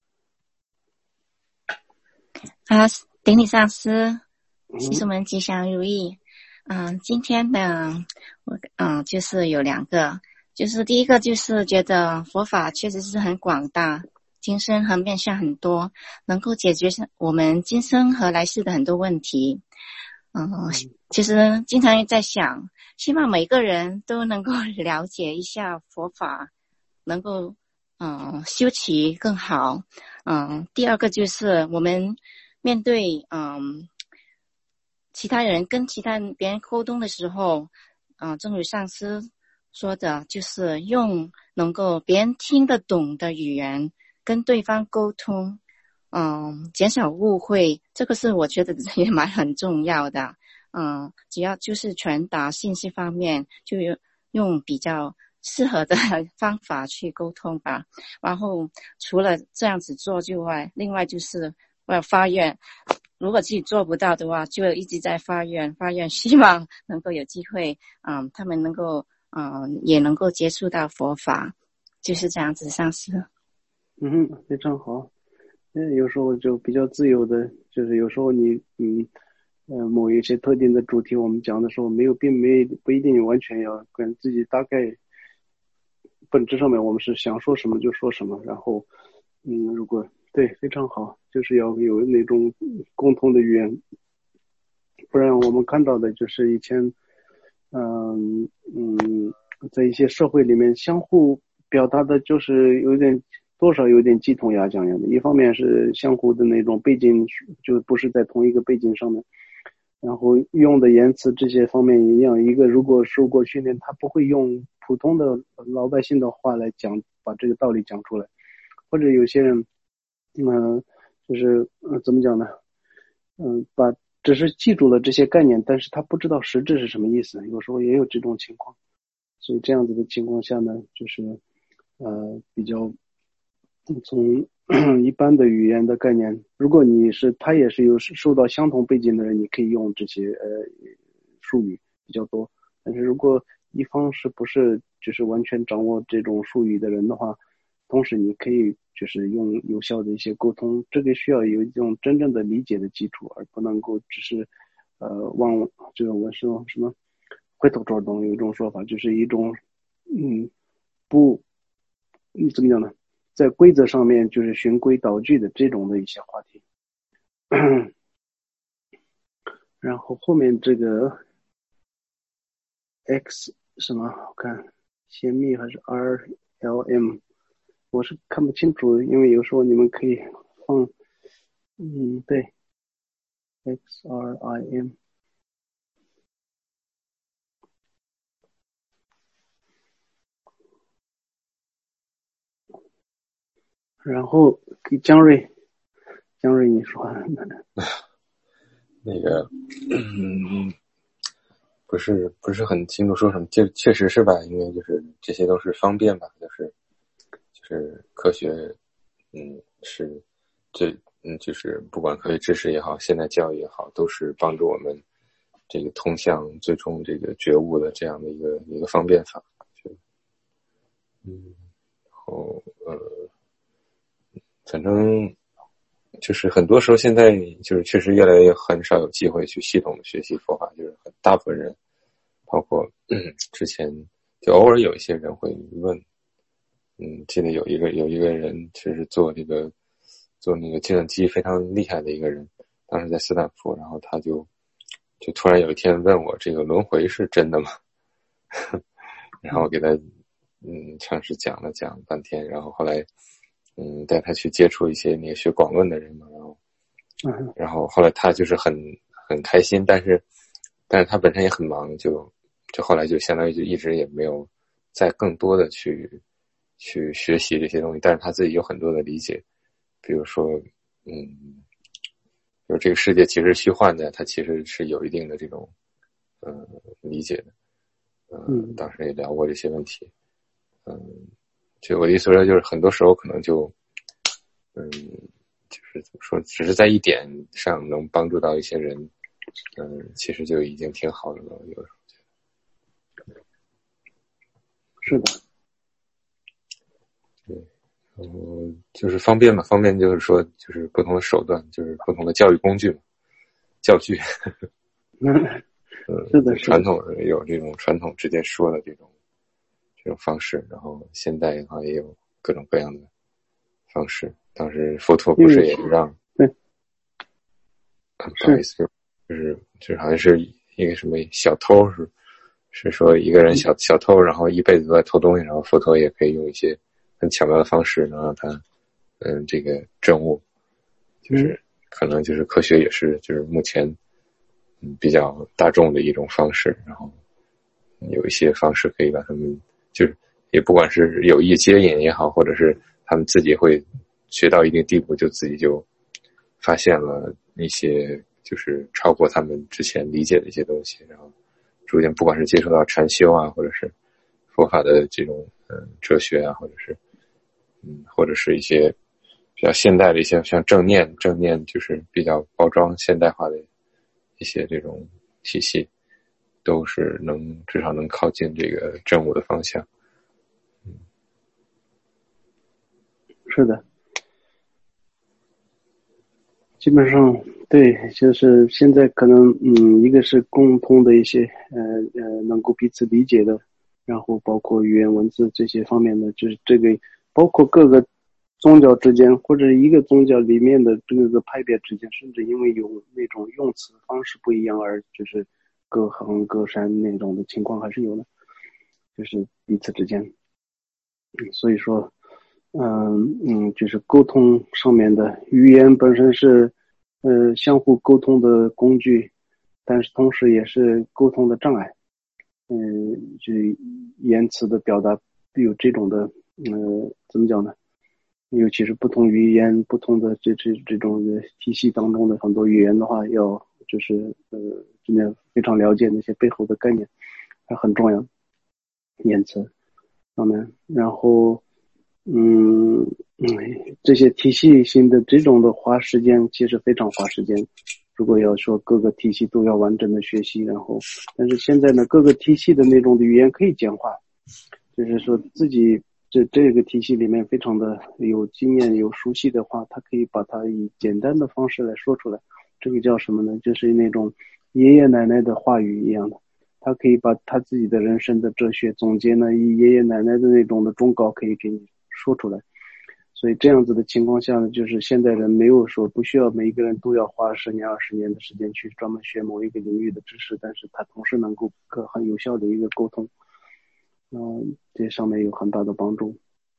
F: 顶礼上师，弟子们吉祥如意。今天的就是有2个，就是第一个就是觉得佛法确实是很广大，今生和面向很多，能够解决我们今生和来世的很多问题。其实经常在想，希望每个人都能够了解一下佛法，能够修习更好。第二个就是我们面对其他人跟别人沟通的时候，正如上师说的，就是用能够别人听得懂的语言跟对方沟通，减少误会，这个是我觉得也蛮很重要的。只要就是传达信息方面，就用比较适合的方法去沟通吧。然后除了这样子做之外，另外就是我要发愿，如果自己做不到的话，就一直在发愿，希望能够有机会，他们能够也能够接触到佛法，就是这样子上师。
A: 非常好。有时候就比较自由的，就是有时候你某一些特定的主题我们讲的时候不一定完全要跟自己大概本质上面我们是想说什么就说什么，然后如果对非常好，就是要有那种共同的语言，不然我们看到的就是以前在一些社会里面相互表达的就是多少有点鸡同鸭讲样的，一方面是相互的那种背景就不是在同一个背景上面，然后用的言辞这些方面一样，一个如果受过训练，他不会用普通的老百姓的话来讲，把这个道理讲出来，或者有些人就是怎么讲呢，只是记住了这些概念，但是他不知道实质是什么意思，有时候也有这种情况，所以这样子的情况下呢，就是比较从一般的语言的概念，如果他也是有受到相同背景的人，你可以用这些术语比较多，但是如果一方是不是就是完全掌握这种术语的人的话，同时你可以就是用有效的一些沟通，这个需要有一种真正的理解的基础，而不能够只是这个我说什么回头转动，有一种说法就是一种怎么讲呢，在规则上面就是循规蹈矩的这种的一些话题。然后后面这个 X 什么我看泄密还是 RLM， 我是看不清楚，因为有时候你们可以放对 XRIM。然后给江瑞你说
G: 那个不是很清楚说什么，确实是吧，因为就是这些都是方便吧，就是科学是最就是不管科学知识也好，现代教育也好，都是帮助我们这个通向最终这个觉悟的这样的一个方便法。然后反正就是很多时候现在就是确实越来越很少有机会去系统的学习佛法，就是大部分人，包括之前就偶尔有一些人会问，记得有一个人就是做那个计算机非常厉害的一个人，当时在斯坦福，然后他就突然有一天问我，这个轮回是真的吗？然后我给他尝试讲了半天，然后后来带他去接触一些那个学广论的人嘛，然后后来他就是很开心，但是他本身也很忙，就后来就相当于就一直也没有再更多的去学习这些东西，但是他自己有很多的理解，比如说就是这个世界其实虚幻的，他其实是有一定的这种理解的。当时也聊过这些问题。就我的意思说，就是很多时候可能就就是怎么说，只是在一点上能帮助到一些人，其实就已经挺好的了。有时候觉得
A: 是的，
G: 对，然后就是方便嘛，方便就是说，就是不同的手段，就是不同的教育工具嘛，教具。
A: 是的，
G: 传统有这种传统直接说的这种方式，然后现代的话也有各种各样的方式。当时佛陀不是也让，
A: 对，
G: 不好意思，就是好像是一个什么小偷是说一个人小偷，然后一辈子都在偷东西，然后佛陀也可以用一些很巧妙的方式能让他这个证悟，就是可能就是科学也是就是目前比较大众的一种方式，然后有一些方式可以把他们就是也不管是有意接引也好，或者是他们自己会学到一定地步，就自己就发现了一些就是超过他们之前理解的一些东西，然后逐渐不管是接触到禅修啊，或者是佛法的这种哲学啊，或者是一些比较现代的一些像正念就是比较包装现代化的一些这种体系，都是至少能靠近这个正悟的方向。
A: 是的，基本上对，就是现在可能一个是共通的一些能够彼此理解的，然后包括语言文字这些方面的，就是这个包括各个宗教之间，或者一个宗教里面的各个派别之间，甚至因为有那种用词方式不一样而就是各行各山那种的情况还是有的，就是彼此之间。所以说就是沟通上面的语言本身是相互沟通的工具，但是同时也是沟通的障碍。就言辞的表达有这种的怎么讲呢？尤其是不同语言不同的这种体系当中的很多语言的话，要就是真的非常了解那些背后的概念，还很重要。言辞上面，然后这些体系性的这种的花时间，其实非常花时间。如果要说各个体系都要完整的学习，然后但是现在呢，各个体系的那种的语言可以简化，就是说自己这个体系里面非常的有经验有熟悉的话，他可以把它以简单的方式来说出来。这个叫什么呢？就是那种爷爷奶奶的话语一样的，他可以把他自己的人生的哲学总结呢，以爷爷奶奶的那种的忠告可以给你说出来。所以这样子的情况下呢，就是现代人没有说不需要每一个人都要花10年20年的时间去专门学某一个领域的知识，但是他同时能够很有效的一个沟通，这上面有很大的帮助。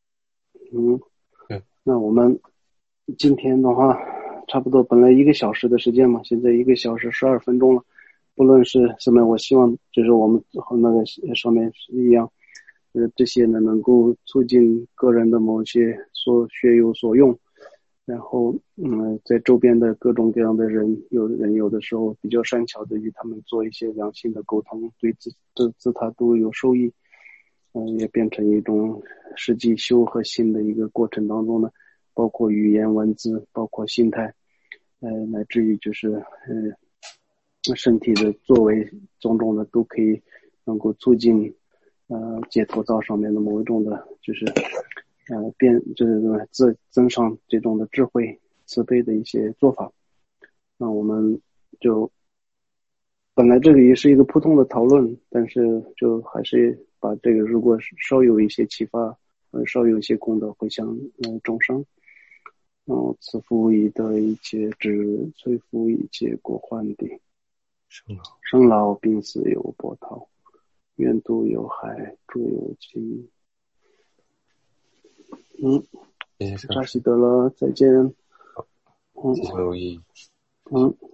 A: 那我们今天的话差不多本来1个小时的时间嘛，现在1个小时12分钟了。不论是什么，我希望就是我们和那个上面一样，这些呢能够促进个人的某些所学有所用，然后在周边的各种各样的人有的时候比较善巧的与他们做一些良性的沟通，对自他都有受益，也变成一种实际修和心的一个过程当中呢， 包括语言文字，包括心态，乃至于就是身体的作为种种的都可以能够促进解脱道上面的某一种的就是增上这种的智慧慈悲的一些做法。那我们就本来这个也是一个普通的讨论，但是就还是把这个如果稍有一些启发稍有一些功德回向众生，慈父以德一切智，摧伏一切过患地，生老病死有波涛，愿度有海诸有情。扎西德勒，再见。
G: 吉祥如意。